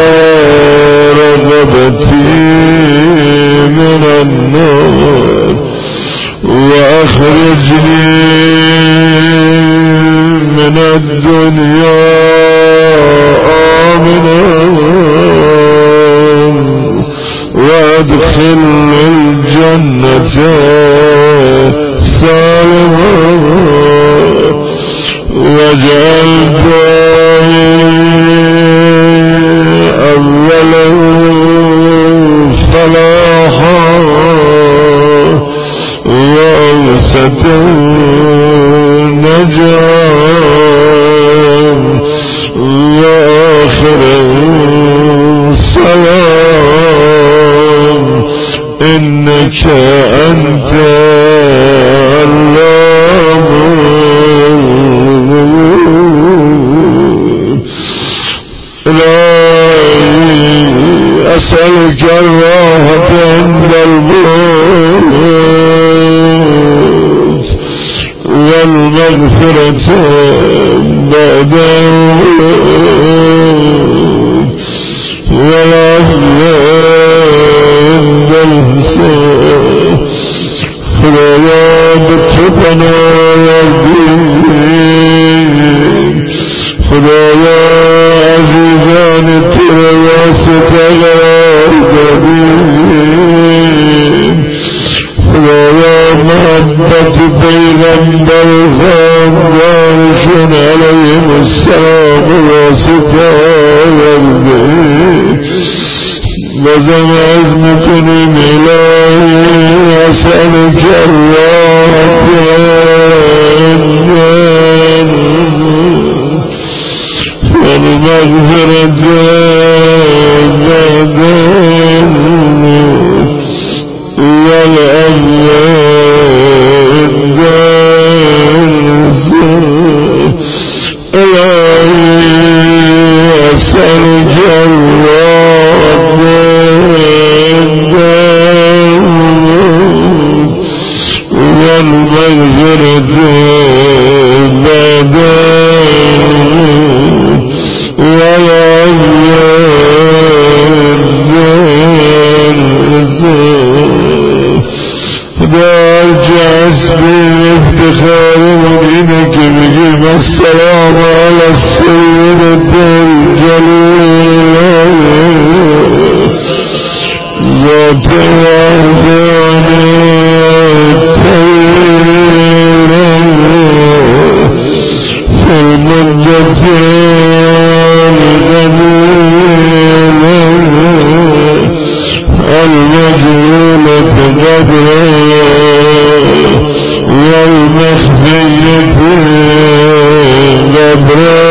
رغبتي من النار وأخرجني من الدنيا آمنا وادخل الجنة سالما واجعل أولا فلاحا وأوسطا نجاة وآخرا سلام إنك أنت علام إلهي أسألك الراحة عند الموت والمغفرة بعد الموت والعافية عند الحساب خدایا بتپنا والدین خدایا عزیزان تیرے واسطہ قرار دادین خدایا محبت پیغمبر خاندانشون علیہم السلام واسطہ والدین وزم عزم کنیم الهی أسألك الراحة والمغفرة بعد الموت والأمن عند الزوال إلهي أسألك الراحة والمغفرة بعد والعافية خداك حسبي افتخار مدينك بجيب السلام على السيد الجليل ذات الأحزان في المدة المجهولة قدرا والمخفية غبرا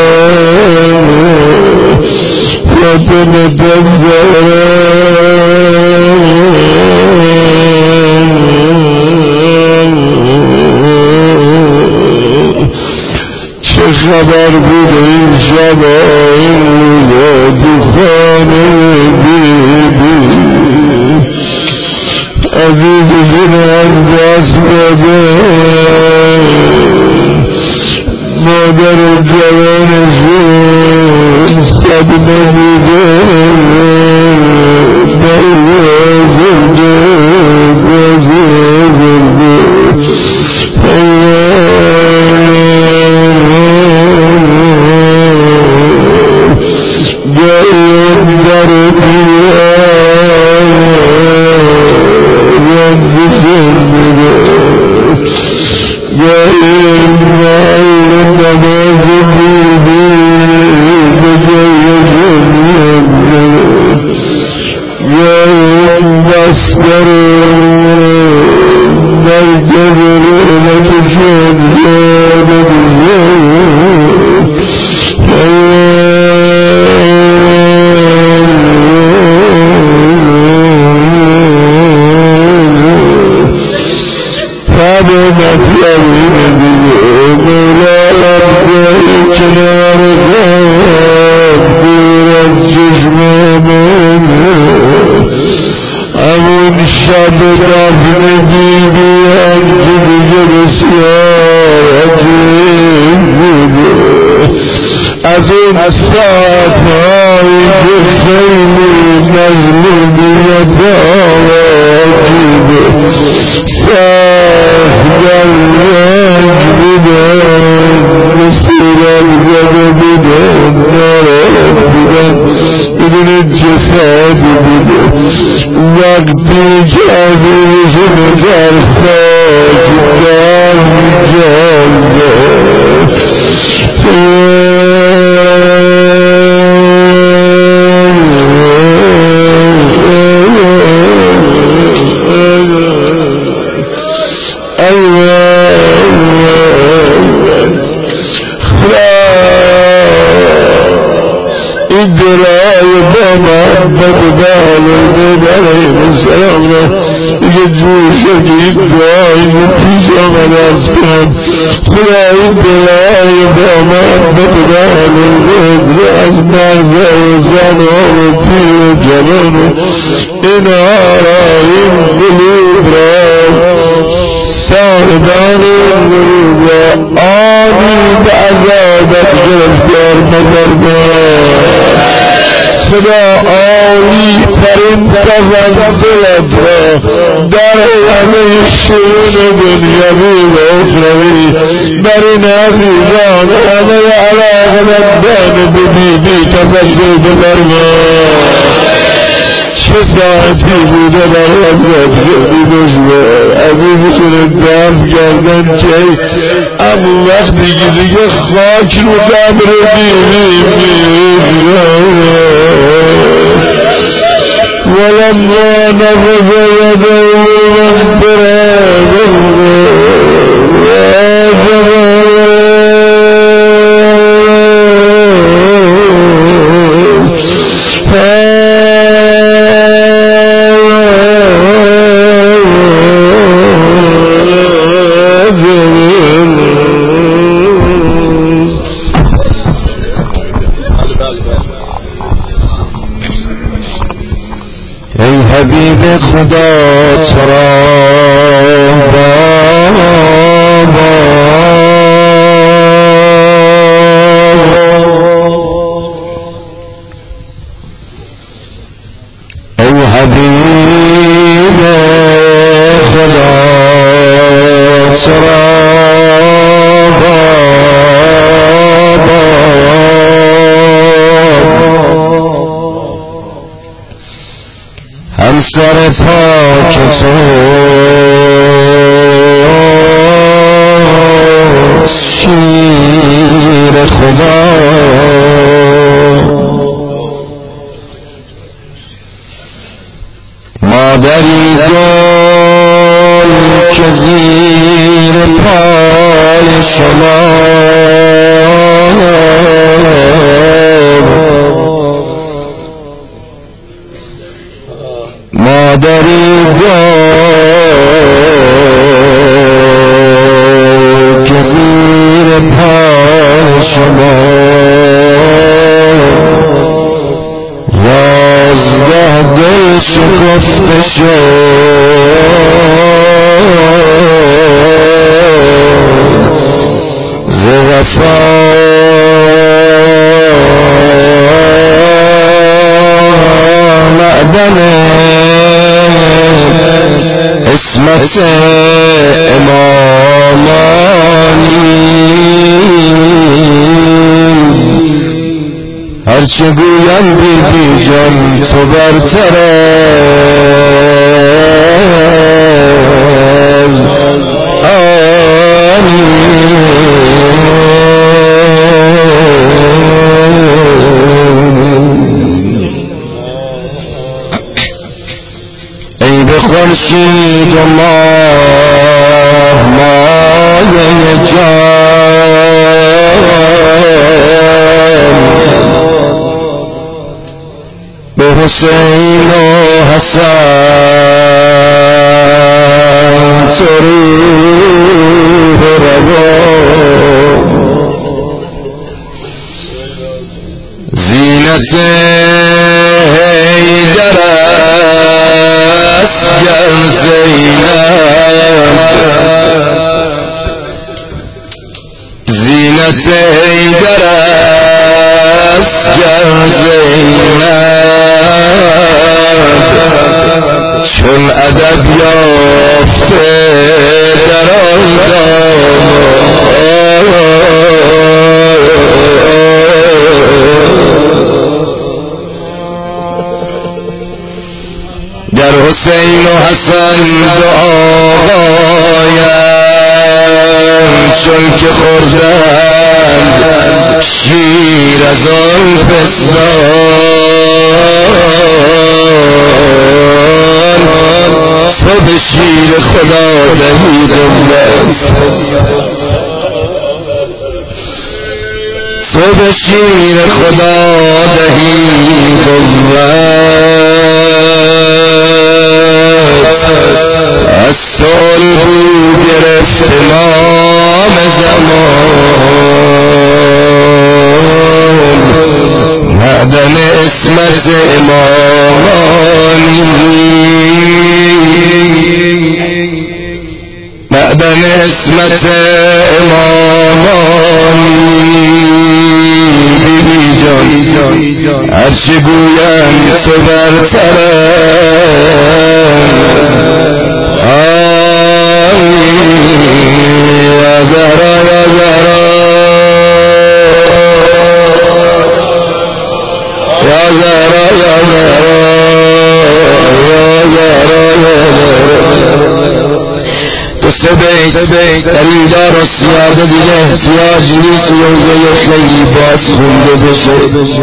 فتنتظر خبر بود این شبای دفان بیبی عزیزشون از دست داده مادر جوانشون صدمه دیده دفن بیبیان که دیگه بسیار عجیب بوده از اون ساعتهایی که خیلی مظلومیت عجیبه سخت گلرنگ بوده بسیرم زده بوده نرم بودن بدون جسد بوده وقتی که عزیزشون در خاک در می‌جنده خدای دلای با محبت بال القدر از مرد و زن و پیر و جوان اینها را این قلوب را صاحبان این قلوب را آنی به عذابت گرفتار مفرمان خدا عالی ترین تفضلت را در همه شئون دنیوی و اخروی بر این عزیزان همه علاقمندان به بیبی تفضل بفرما چه ساعتی بوده بر حضرت گردی بشوه عزیزشون دفع کردن که اما وقتی که دیگه خاک رو قبر ولما نفذ يده من تراب حبیب خدا چرا ای حبیب خدا چرا همسر پاک تو شیر خدا مادری گل که زیر پای شما مادری گل که زیر پای شما رازده دل شکفته شد ز وفا معدن اسمت امامانی هرچه گویم بیبی جان تو برتر از آنی ای به خورشید و ماه مایه جان به حسین و حسن تو روح روا زینت حیدر است گر ادب یافته در آن در حسین و حسن دعایند چون که خوردند شیر از آن پستان تو به شیر خدا دهی قوت تو به شیر خدا دهی قوت از سال رو گرفت امام زمان معدن اسمت امامانی معدن اسمت امامانی بیبی جان هرچی گویم تو در اینجا رو سیاده دیگه احتیاج نیست روزه خیلی باز خونده بشه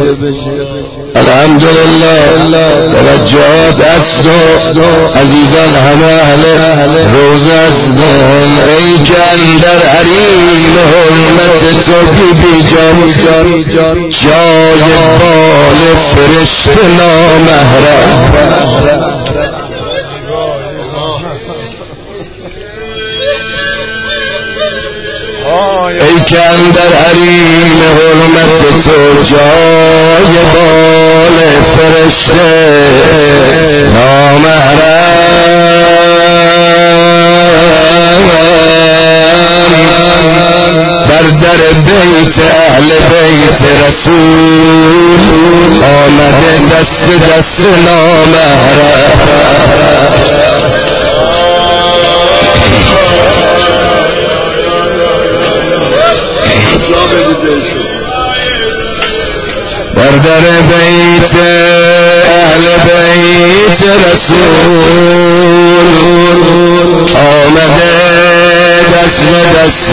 الحمدلله توجهات است و عزیزان همه اهل روزه هستن ای جان در حریم حرمت تو بیبی جان جای بال فرشته نامحرم ای که اندر حریم حرمت تو جای بال فرشته نامحرم بر در بیت اهل بیت رسول آمده دست دست نامحرم بر در بیت اهل بیت رسول آمده دست دست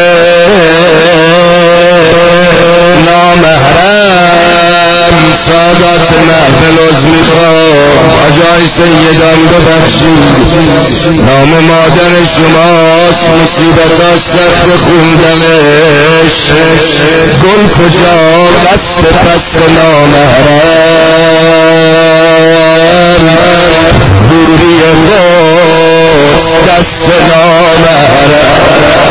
نامحرم سادات محفل از میخوام اجای سیدان ببخشید نام مادر شماست مصیبتاش سخت خوندنش گل کجا قصد پست نامحرم بوری قصد دست نامحرم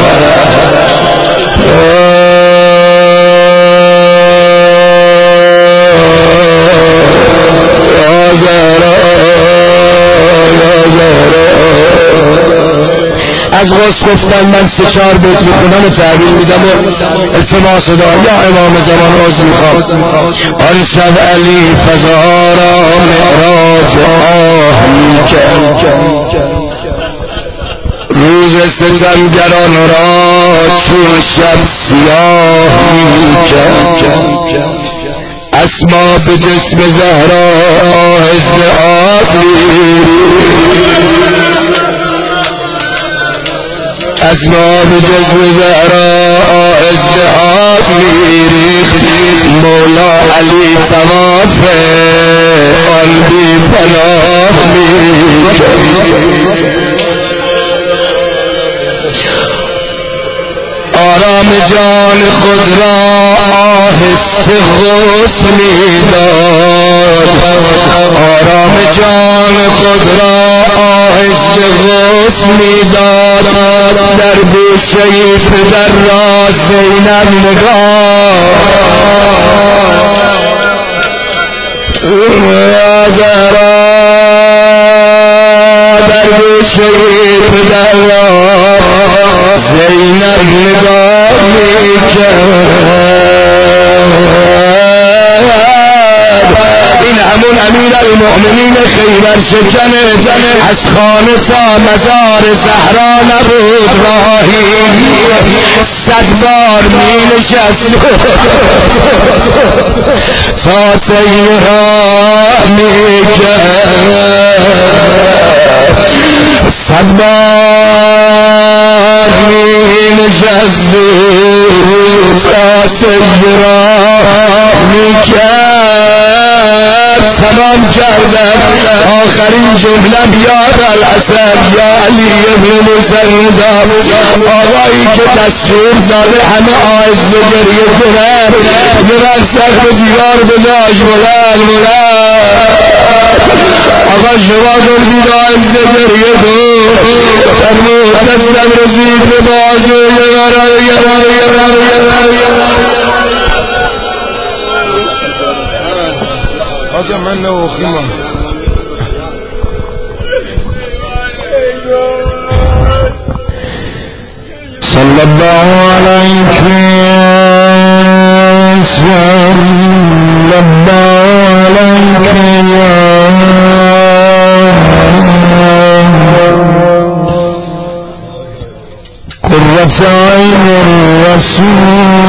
از غص گفتن من 3-4 بیت میخونم و تحویل میدم و التماس دارم یا امام زمان عذر میخوام آن شب علی فضا را معراج آه میکرد روز ستمگران را چون شب سیاه میکرد اسما به جسم زهرا آهسته اسما به جسم زهرا آهسته آب میریخت مولا علی طواف آن بی پناه میکرد آرام جان خود را آهسته غسل میداد آرام جان خود را آهسته غسل میداد در گوشه پدر را زینب نگاه در گوشه پدر را زینب نگاه میکرد این همون امیر المؤمنین خیبر شکنه از خانه تا مزار زهرا نبود راهی 100 بار می نشست تا تیرا می کرد 100 بار می نشست تا تیرا می کرد تمام کردم آخرین جمله بیاد الاسد یا علی ابن مسیدا آقایی که دستور داده همه آیز بگریه کنم برن سخت دیوار بذاش بلند آقا شما کنید آیز بگریه کن فرمود دستم رسید به بازوی آجا من نوخیمم صلى الله عليك صلى الله عليك يا قرة عين الرسول